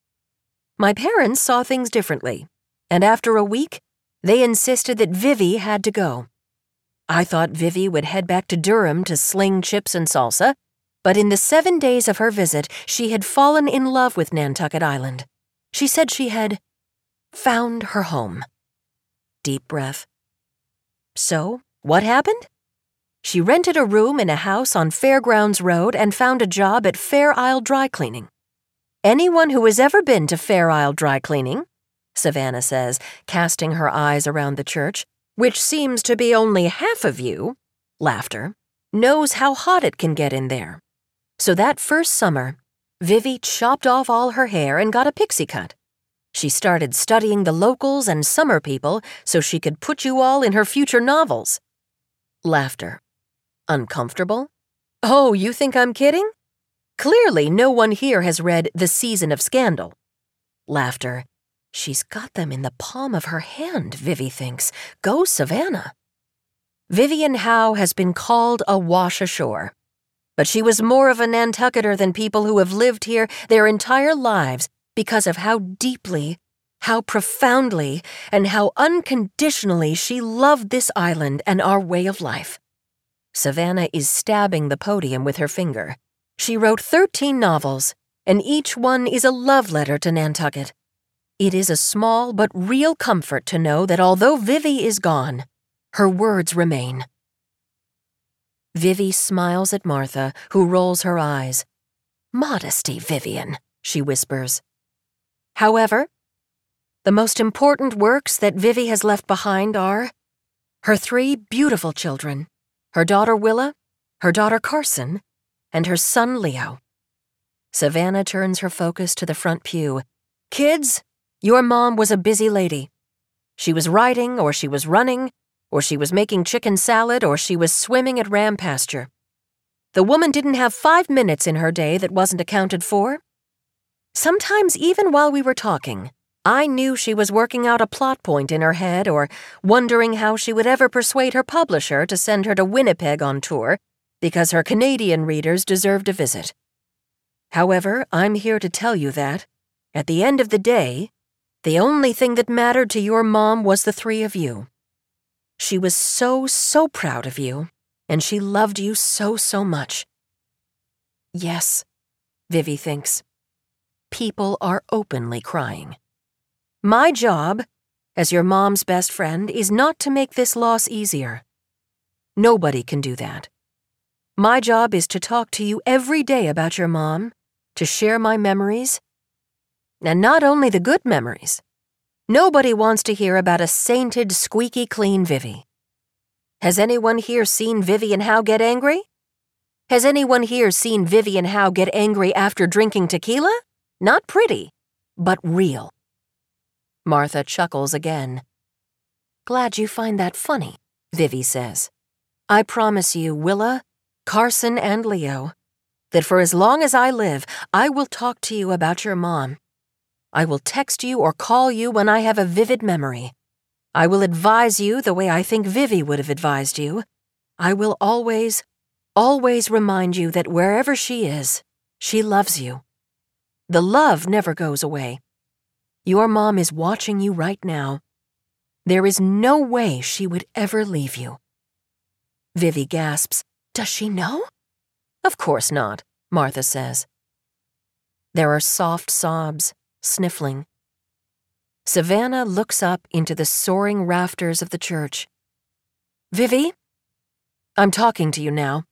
My parents saw things differently, and after a week, they insisted that Vivi had to go. I thought Vivi would head back to Durham to sling chips and salsa, but in the seven days of her visit, she had fallen in love with Nantucket Island. She said she had found her home. Deep breath. So, what happened? She rented a room in a house on Fairgrounds Road and found a job at Fair Isle Dry Cleaning. Anyone who has ever been to Fair Isle Dry Cleaning, Savannah says, casting her eyes around the church, which seems to be only half of you, laughter, knows how hot it can get in there. So that first summer, Vivi chopped off all her hair and got a pixie cut. She started studying the locals and summer people so she could put you all in her future novels. Laughter. Uncomfortable? Oh, you think I'm kidding? Clearly, no one here has read The Season of Scandal. Laughter. She's got them in the palm of her hand, Vivi thinks. Go, Savannah. Vivian Howe has been called a wash ashore. But she was more of a Nantucketer than people who have lived here their entire lives because of how deeply, how profoundly, and how unconditionally she loved this island and our way of life. Savannah is stabbing the podium with her finger. She wrote thirteen novels, and each one is a love letter to Nantucket. It is a small but real comfort to know that although Vivi is gone, her words remain. Vivi smiles at Martha, who rolls her eyes. Modesty, Vivian, she whispers. However, the most important works that Vivi has left behind are her three beautiful children, her daughter Willa, her daughter Carson, and her son Leo. Savannah turns her focus to the front pew. Kids, your mom was a busy lady. She was writing, or she was running, or she was making chicken salad, or she was swimming at ram pasture. The woman didn't have five minutes in her day that wasn't accounted for. Sometimes, even while we were talking, I knew she was working out a plot point in her head or wondering how she would ever persuade her publisher to send her to Winnipeg on tour because her Canadian readers deserved a visit. However, I'm here to tell you that, at the end of the day, the only thing that mattered to your mom was the three of you. She was so, so proud of you, and she loved you so, so much. Yes, Vivi thinks. People are openly crying. My job, as your mom's best friend, is not to make this loss easier. Nobody can do that. My job is to talk to you every day about your mom, to share my memories, and not only the good memories. Nobody wants to hear about a sainted, squeaky clean Vivi. Has anyone here seen Vivian Howe get angry? Has anyone here seen Vivian Howe get angry after drinking tequila? Not pretty, but real. Martha chuckles again. Glad you find that funny, Vivi says. I promise you, Willa, Carson, and Leo, that for as long as I live, I will talk to you about your mom. I will text you or call you when I have a vivid memory. I will advise you the way I think Vivi would have advised you. I will always, always remind you that wherever she is, she loves you. The love never goes away. Your mom is watching you right now. There is no way she would ever leave you. Vivi gasps. Does she know? Of course not, Martha says. There are soft sobs, sniffling. Savannah looks up into the soaring rafters of the church. Vivi, I'm talking to you now.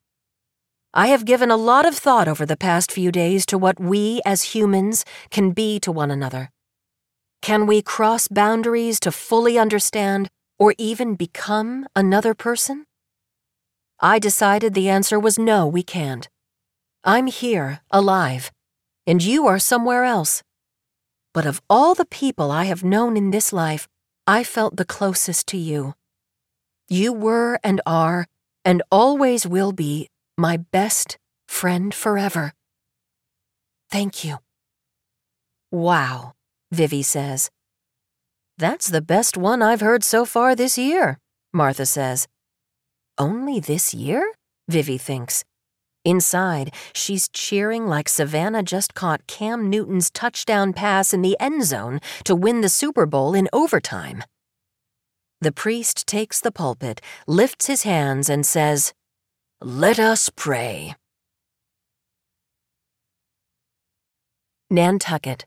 I have given a lot of thought over the past few days to what we as humans can be to one another. Can we cross boundaries to fully understand or even become another person? I decided the answer was no, we can't. I'm here, alive, and you are somewhere else. But of all the people I have known in this life, I felt the closest to you. You were and are, and always will be, my best friend forever. Thank you. Wow, Vivi says. That's the best one I've heard so far this year, Martha says. Only this year? Vivi thinks. Inside, she's cheering like Savannah just caught Cam Newton's touchdown pass in the end zone to win the Super Bowl in overtime. The priest takes the pulpit, lifts his hands, and says, "Let us pray." Nantucket.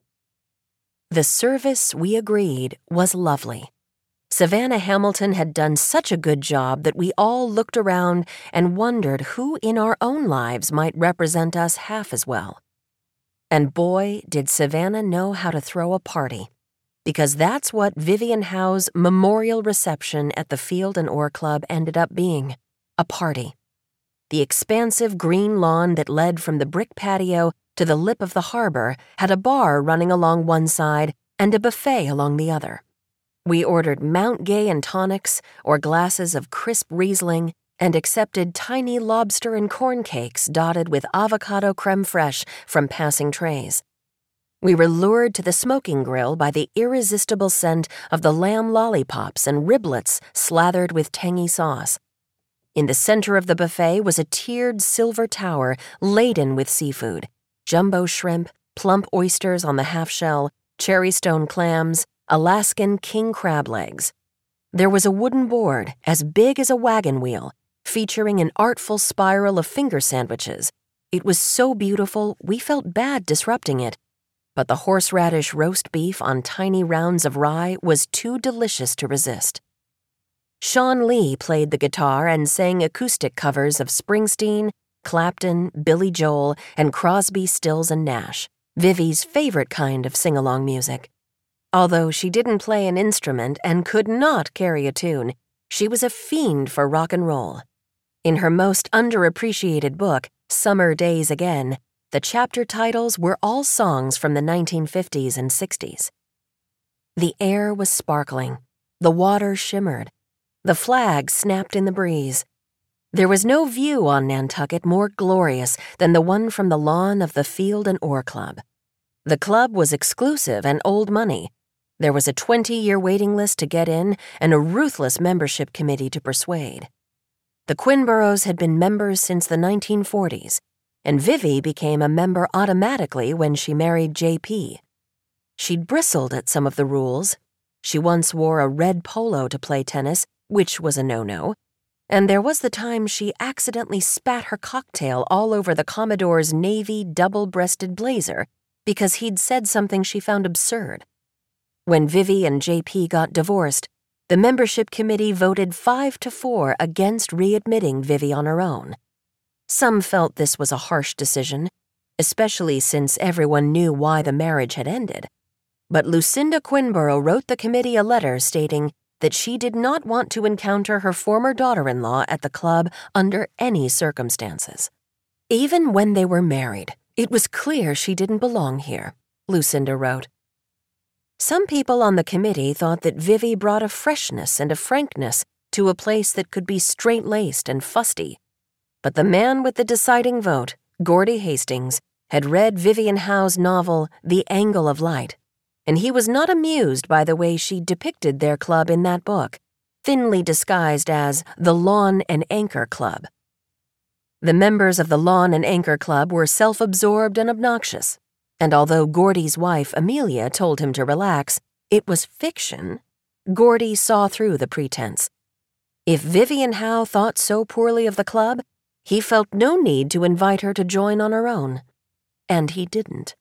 The service, we agreed, was lovely. Savannah Hamilton had done such a good job that we all looked around and wondered who in our own lives might represent us half as well. And boy, did Savannah know how to throw a party, because that's what Vivian Howe's memorial reception at the Field and Oar Club ended up being, a party. The expansive green lawn that led from the brick patio to the lip of the harbor had a bar running along one side and a buffet along the other. We ordered Mount Gay and tonics or glasses of crisp Riesling and accepted tiny lobster and corn cakes dotted with avocado creme fraiche from passing trays. We were lured to the smoking grill by the irresistible scent of the lamb lollipops and riblets slathered with tangy sauce. In the center of the buffet was a tiered silver tower laden with seafood, jumbo shrimp, plump oysters on the half-shell, cherrystone clams, Alaskan king crab legs. There was a wooden board as big as a wagon wheel, featuring an artful spiral of finger sandwiches. It was so beautiful, we felt bad disrupting it. But the horseradish roast beef on tiny rounds of rye was too delicious to resist. Sean Lee played the guitar and sang acoustic covers of Springsteen, Clapton, Billy Joel, and Crosby, Stills and Nash, Vivi's favorite kind of sing-along music. Although she didn't play an instrument and could not carry a tune, she was a fiend for rock and roll. In her most underappreciated book, Summer Days Again, the chapter titles were all songs from the nineteen fifties and sixties. The air was sparkling. The water shimmered. The flag snapped in the breeze. There was no view on Nantucket more glorious than the one from the lawn of the Field and Oar Club. The club was exclusive and old money. There was a twenty-year waiting list to get in and a ruthless membership committee to persuade. The Quinboroughs had been members since the nineteen forties, and Vivi became a member automatically when she married J P. She'd bristled at some of the rules. She once wore a red polo to play tennis, which was a no-no, and there was the time she accidentally spat her cocktail all over the Commodore's navy double-breasted blazer because he'd said something she found absurd. When Vivi and J P got divorced, the membership committee voted five to four against readmitting Vivi on her own. Some felt this was a harsh decision, especially since everyone knew why the marriage had ended. But Lucinda Quinborough wrote the committee a letter stating that she did not want to encounter her former daughter-in-law at the club under any circumstances. Even when they were married, it was clear she didn't belong here, Lucinda wrote. Some people on the committee thought that Vivi brought a freshness and a frankness to a place that could be straight-laced and fusty. But the man with the deciding vote, Gordy Hastings, had read Vivian Howe's novel The Angle of Light, and he was not amused by the way she depicted their club in that book, thinly disguised as the Lawn and Anchor Club. The members of the Lawn and Anchor Club were self-absorbed and obnoxious, and although Gordy's wife, Amelia, told him to relax, it was fiction. Gordy saw through the pretense. If Vivian Howe thought so poorly of the club, he felt no need to invite her to join on her own. And he didn't.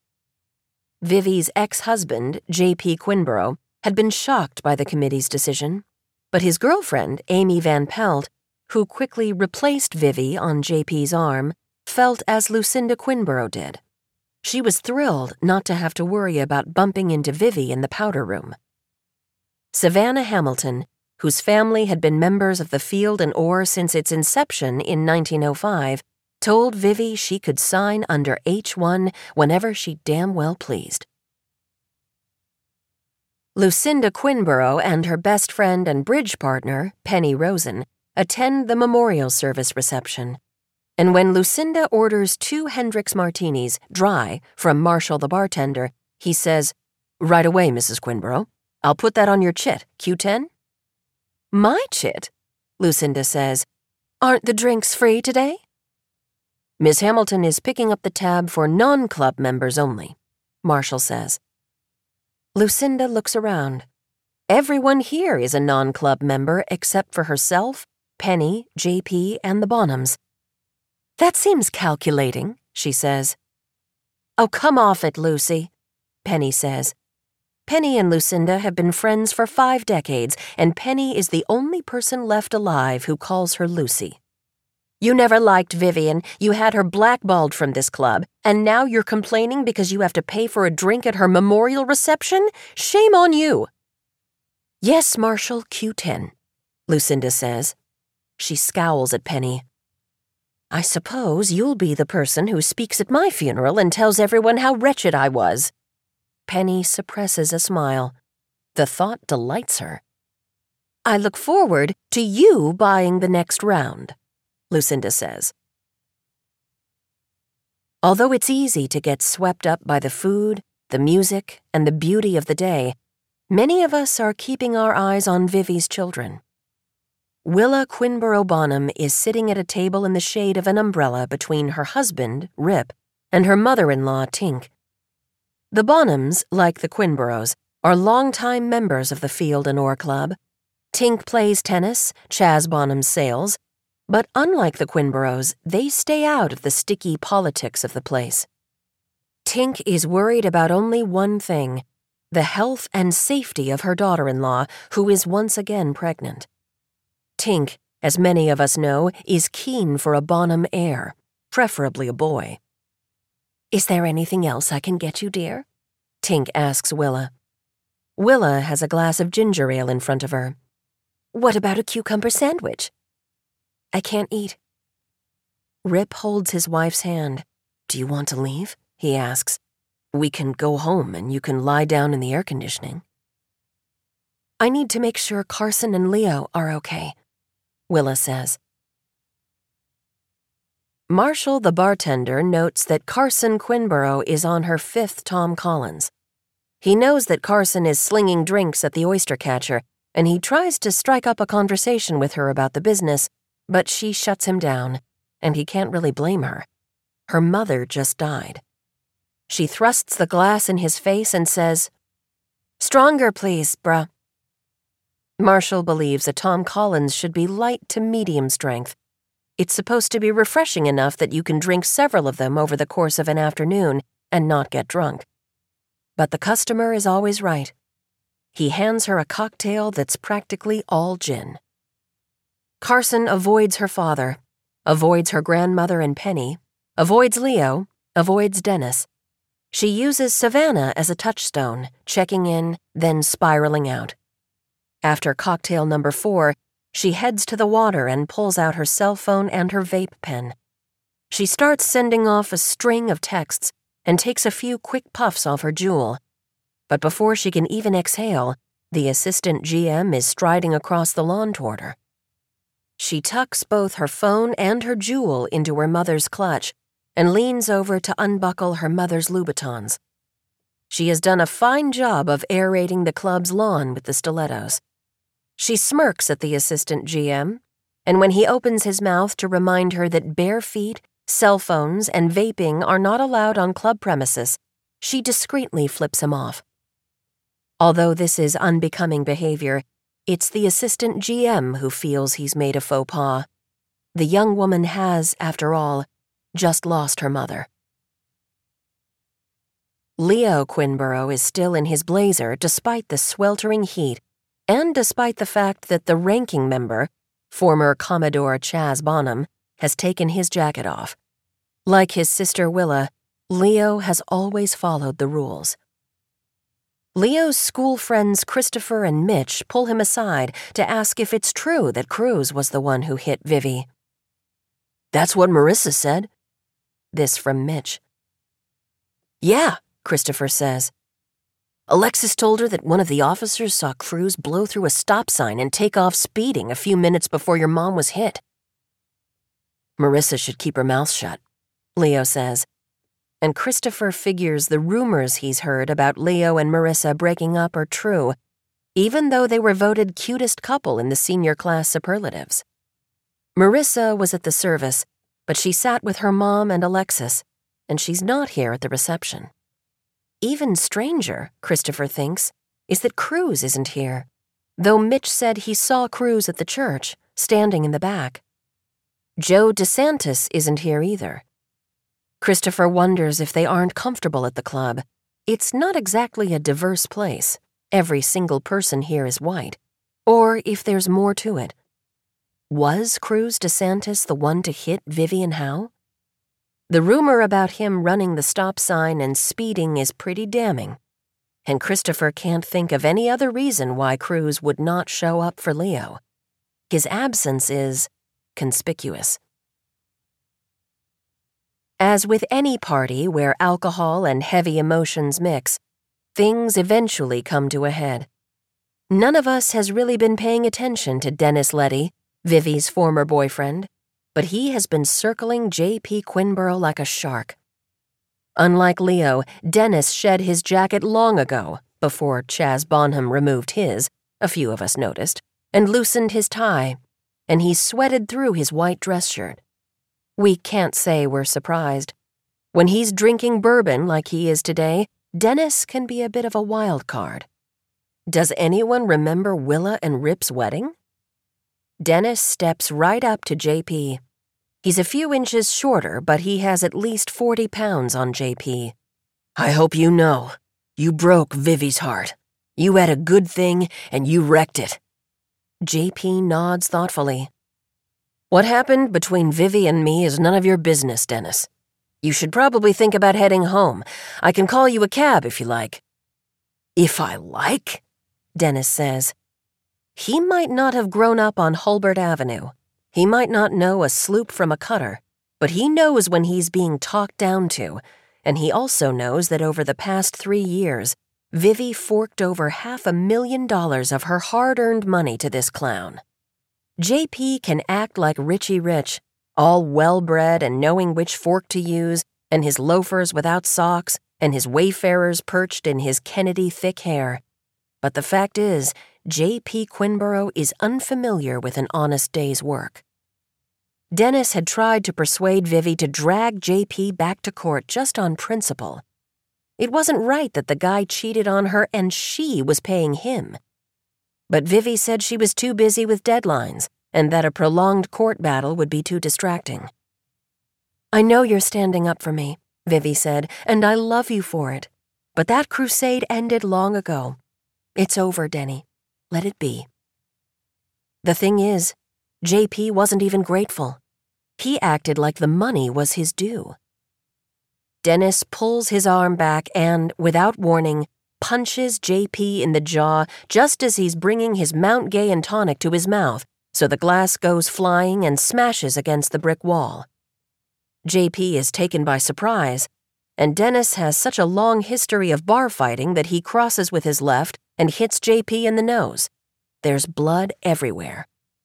Vivi's ex-husband, J P Quinborough, had been shocked by the committee's decision, but his girlfriend, Amy Van Pelt, who quickly replaced Vivi on J P's arm, felt as Lucinda Quinborough did. She was thrilled not to have to worry about bumping into Vivi in the powder room. Savannah Hamilton, whose family had been members of the Field and Oar since its inception in nineteen oh five, told Vivi she could sign under H one whenever she damn well pleased. Lucinda Quinborough and her best friend and bridge partner, Penny Rosen, attend the memorial service reception. And when Lucinda orders two Hendrix martinis, dry, from Marshall the bartender, he says, "Right away, Missus Quinborough. I'll put that on your chit, Q ten? "My chit?" Lucinda says. "Aren't the drinks free today?" "Miss Hamilton is picking up the tab for non-club members only," Marshall says. Lucinda looks around. Everyone here is a non-club member except for herself, Penny, J P, and the Bonhams. That seems calculating, she says. Oh, come off it, Lucy, Penny says. Penny and Lucinda have been friends for five decades, and Penny is the only person left alive who calls her Lucy. You never liked Vivian, you had her blackballed from this club, and now you're complaining because you have to pay for a drink at her memorial reception? Shame on you. Yes, Marshall, Q ten, Lucinda says. She scowls at Penny. I suppose you'll be the person who speaks at my funeral and tells everyone how wretched I was. Penny suppresses a smile. The thought delights her. I look forward to you buying the next round, Lucinda says. Although it's easy to get swept up by the food, the music, and the beauty of the day, many of us are keeping our eyes on Vivi's children. Willa Quinborough Bonham is sitting at a table in the shade of an umbrella between her husband, Rip, and her mother-in-law, Tink. The Bonhams, like the Quinboroughs, are longtime members of the Field and Oar Club. Tink plays tennis, Chaz Bonham sails, but unlike the Quinboroughs, they stay out of the sticky politics of the place. Tink is worried about only one thing, the health and safety of her daughter-in-law, who is once again pregnant. Tink, as many of us know, is keen for a Bonham heir, preferably a boy. Is there anything else I can get you, dear? Tink asks Willa. Willa has a glass of ginger ale in front of her. What about a cucumber sandwich? I can't eat. Rip holds his wife's hand. Do you want to leave? He asks. We can go home and you can lie down in the air conditioning. I need to make sure Carson and Leo are okay, Willa says. Marshall, the bartender, notes that Carson Quinborough is on her fifth Tom Collins. He knows that Carson is slinging drinks at the oyster catcher, and he tries to strike up a conversation with her about the business, but she shuts him down, and he can't really blame her. Her mother just died. She thrusts the glass in his face and says, Stronger, please, bruh. Marshall believes a Tom Collins should be light to medium strength. It's supposed to be refreshing enough that you can drink several of them over the course of an afternoon and not get drunk. But the customer is always right. He hands her a cocktail that's practically all gin. Carson avoids her father, avoids her grandmother and Penny, avoids Leo, avoids Dennis. She uses Savannah as a touchstone, checking in, then spiraling out. After cocktail number four, she heads to the water and pulls out her cell phone and her vape pen. She starts sending off a string of texts and takes a few quick puffs off her Juul. But before she can even exhale, the assistant G M is striding across the lawn toward her. She tucks both her phone and her Juul into her mother's clutch and leans over to unbuckle her mother's Louboutins. She has done a fine job of aerating the club's lawn with the stilettos. She smirks at the assistant G M, and when he opens his mouth to remind her that bare feet, cell phones, and vaping are not allowed on club premises, she discreetly flips him off. Although this is unbecoming behavior, it's the assistant G M who feels he's made a faux pas. The young woman has, after all, just lost her mother. Leo Quinborough is still in his blazer despite the sweltering heat, and despite the fact that the ranking member, former Commodore Chaz Bonham, has taken his jacket off. Like his sister Willa, Leo has always followed the rules. Leo's school friends Christopher and Mitch pull him aside to ask if it's true that Cruz was the one who hit Vivi. That's what Marissa said. This from Mitch. Yeah, Christopher says. Alexis told her that one of the officers saw Cruz blow through a stop sign and take off speeding a few minutes before your mom was hit. Marissa should keep her mouth shut, Leo says, and Christopher figures the rumors he's heard about Leo and Marissa breaking up are true, even though they were voted cutest couple in the senior class superlatives. Marissa was at the service, but she sat with her mom and Alexis, and she's not here at the reception. Even stranger, Christopher thinks, is that Cruz isn't here. though Mitch said he saw Cruz at the church, standing in the back. Joe DeSantis isn't here either. Christopher wonders if they aren't comfortable at the club. It's not exactly a diverse place. Every single person here is white. Or if there's more to it. Was Cruz DeSantis the one to hit Vivian Howe? The rumor about him running the stop sign and speeding is pretty damning. And Christopher can't think of any other reason why Cruz would not show up for Leo. His absence is conspicuous. As with any party where alcohol and heavy emotions mix, things eventually come to a head. None of us has really been paying attention to Dennis Leddy, Vivi's former boyfriend, but he has been circling J P Quinborough like a shark. Unlike Leo, Dennis shed his jacket long ago, before Chaz Bonham removed his, a few of us noticed, and loosened his tie, and he sweated through his white dress shirt. We can't say we're surprised. When he's drinking bourbon like he is today, Dennis can be a bit of a wild card. Does anyone remember Willa and Rip's wedding? Dennis steps right up to J P. He's a few inches shorter, but he has at least forty pounds on J P. I hope you know, you broke Vivi's heart. You had a good thing, and you wrecked it. J P nods thoughtfully. What happened between Vivi and me is none of your business, Dennis. You should probably think about heading home. I can call you a cab if you like. If I like? Dennis says. He might not have grown up on Hulbert Avenue. He might not know a sloop from a cutter, but he knows when he's being talked down to, and he also knows that over the past three years, Vivi forked over half a million dollars of her hard-earned money to this clown. J P can act like Richie Rich, all well-bred and knowing which fork to use, and his loafers without socks, and his wayfarers perched in his Kennedy thick hair. But the fact is, J P Quinborough is unfamiliar with an honest day's work. Dennis had tried to persuade Vivi to drag J P back to court just on principle. It wasn't right that the guy cheated on her and she was paying him. But Vivi said she was too busy with deadlines and that a prolonged court battle would be too distracting. I know you're standing up for me, Vivi said, and I love you for it. But that crusade ended long ago. It's over, Denny. Let it be. The thing is, J P wasn't even grateful. He acted like the money was his due. Dennis pulls his arm back and, without warning, punches J P in the jaw just as he's bringing his Mount Gay and tonic to his mouth, so the glass goes flying and smashes against the brick wall. J P is taken by surprise, and Dennis has such a long history of bar fighting that he crosses with his left and hits J P in the nose. There's blood everywhere.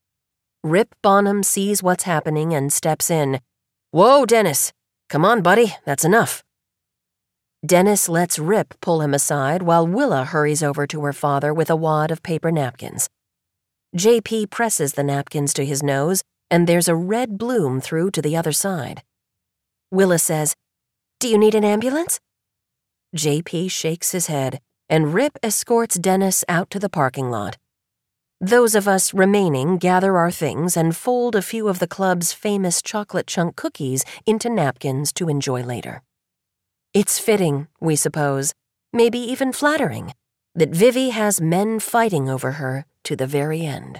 Rip Bonham sees what's happening and steps in. Whoa, Dennis! Come on, buddy, that's enough. Dennis lets Rip pull him aside while Willa hurries over to her father with a wad of paper napkins. J P presses the napkins to his nose, and there's a red bloom through to the other side. Willa says, Do you need an ambulance? J P shakes his head, and Rip escorts Dennis out to the parking lot. Those of us remaining gather our things and fold a few of the club's famous chocolate chunk cookies into napkins to enjoy later. It's fitting, we suppose, maybe even flattering, that Vivi has men fighting over her to the very end.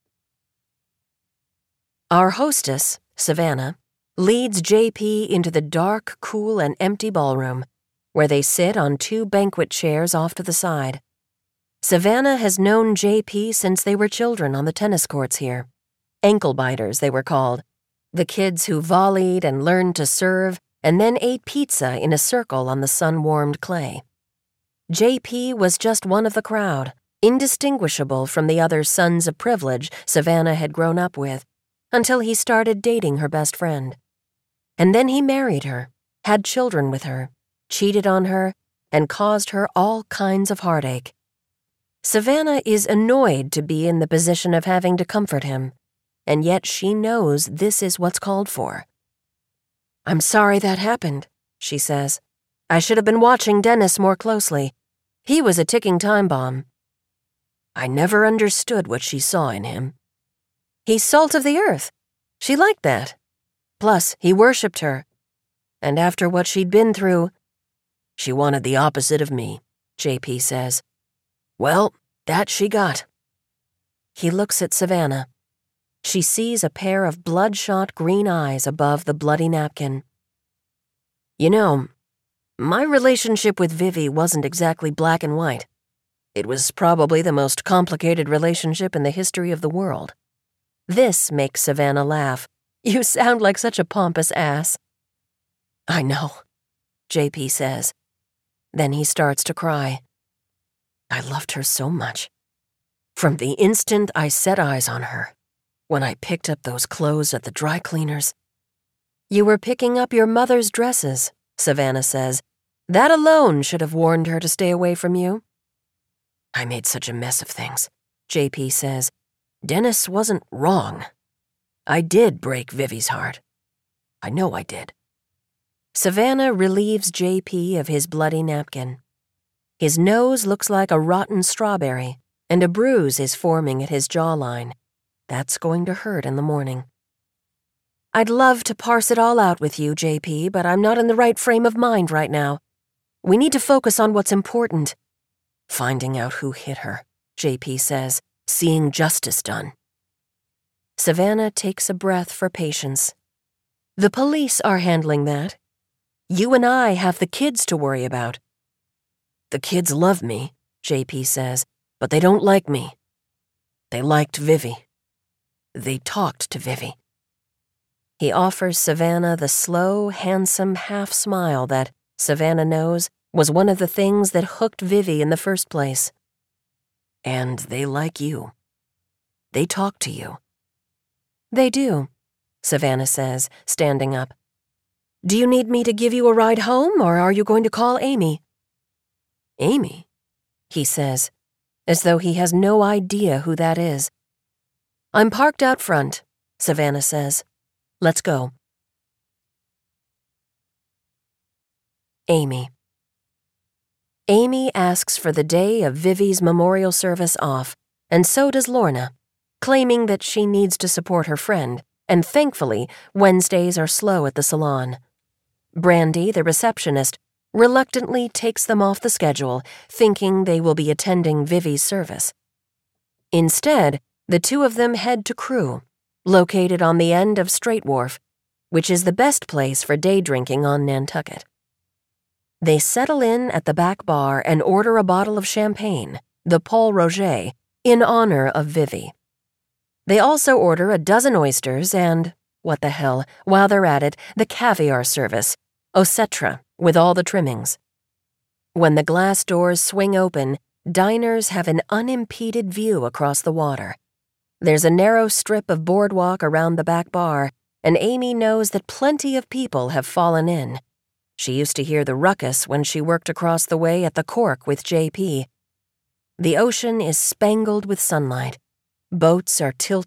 Our hostess, Savannah, leads J P into the dark, cool, and empty ballroom, where they sit on two banquet chairs off to the side. Savannah has known J P since they were children on the tennis courts here. Ankle-biters, they were called. The kids who volleyed and learned to serve and then ate pizza in a circle on the sun-warmed clay. J P was just one of the crowd, indistinguishable from the other sons of privilege Savannah had grown up with, until he started dating her best friend. And then he married her, had children with her, cheated on her, and caused her all kinds of heartache. Savannah is annoyed to be in the position of having to comfort him, and yet she knows this is what's called for. I'm sorry that happened, she says. I should have been watching Dennis more closely. He was a ticking time bomb. I never understood what she saw in him. He's salt of the earth. She liked that. Plus, he worshipped her. And after what she'd been through, she wanted the opposite of me, J P says. Well, that she got. He looks at Savannah. She sees a pair of bloodshot green eyes above the bloody napkin. You know, my relationship with Vivi wasn't exactly black and white. It was probably the most complicated relationship in the history of the world. This makes Savannah laugh. You sound like such a pompous ass. I know, J P says. Then he starts to cry. I loved her so much. From the instant I set eyes on her, when I picked up those clothes at the dry cleaners. You were picking up your mother's dresses, Savannah says. That alone should have warned her to stay away from you. I made such a mess of things, J P says. Dennis wasn't wrong. I did break Vivi's heart. I know I did. Savannah relieves J P of his bloody napkin. His nose looks like a rotten strawberry, and a bruise is forming at his jawline. That's going to hurt in the morning. I'd love to parse it all out with you, J P, but I'm not in the right frame of mind right now. We need to focus on what's important. Finding out who hit her, J P says, seeing justice done. Savannah takes a breath for patience. The police are handling that. You and I have the kids to worry about. The kids love me, J P says, but they don't like me. They liked Vivi. They talked to Vivi. He offers Savannah the slow, handsome half-smile that, Savannah knows, was one of the things that hooked Vivi in the first place. And they like you. They talk to you. They do, Savannah says, standing up. Do you need me to give you a ride home, or are you going to call Amy? Amy, he says, as though he has no idea who that is. I'm parked out front, Savannah says. Let's go. Amy. Amy asks for the day of Vivi's memorial service off, and so does Lorna, claiming that she needs to support her friend, and thankfully, Wednesdays are slow at the salon. Brandy, the receptionist, reluctantly takes them off the schedule, thinking they will be attending Vivi's service. Instead, the two of them head to Crew, located on the end of Straight Wharf, which is the best place for day drinking on Nantucket. They settle in at the back bar and order a bottle of champagne, the Paul Roger, in honor of Vivi. They also order a dozen oysters and, what the hell, while they're at it, the caviar service, Osetra, with all the trimmings. When the glass doors swing open, diners have an unimpeded view across the water. There's a narrow strip of boardwalk around the back bar, and Amy knows that plenty of people have fallen in. She used to hear the ruckus when she worked across the way at the Cork with J P. The ocean is spangled with sunlight. Boats are tilted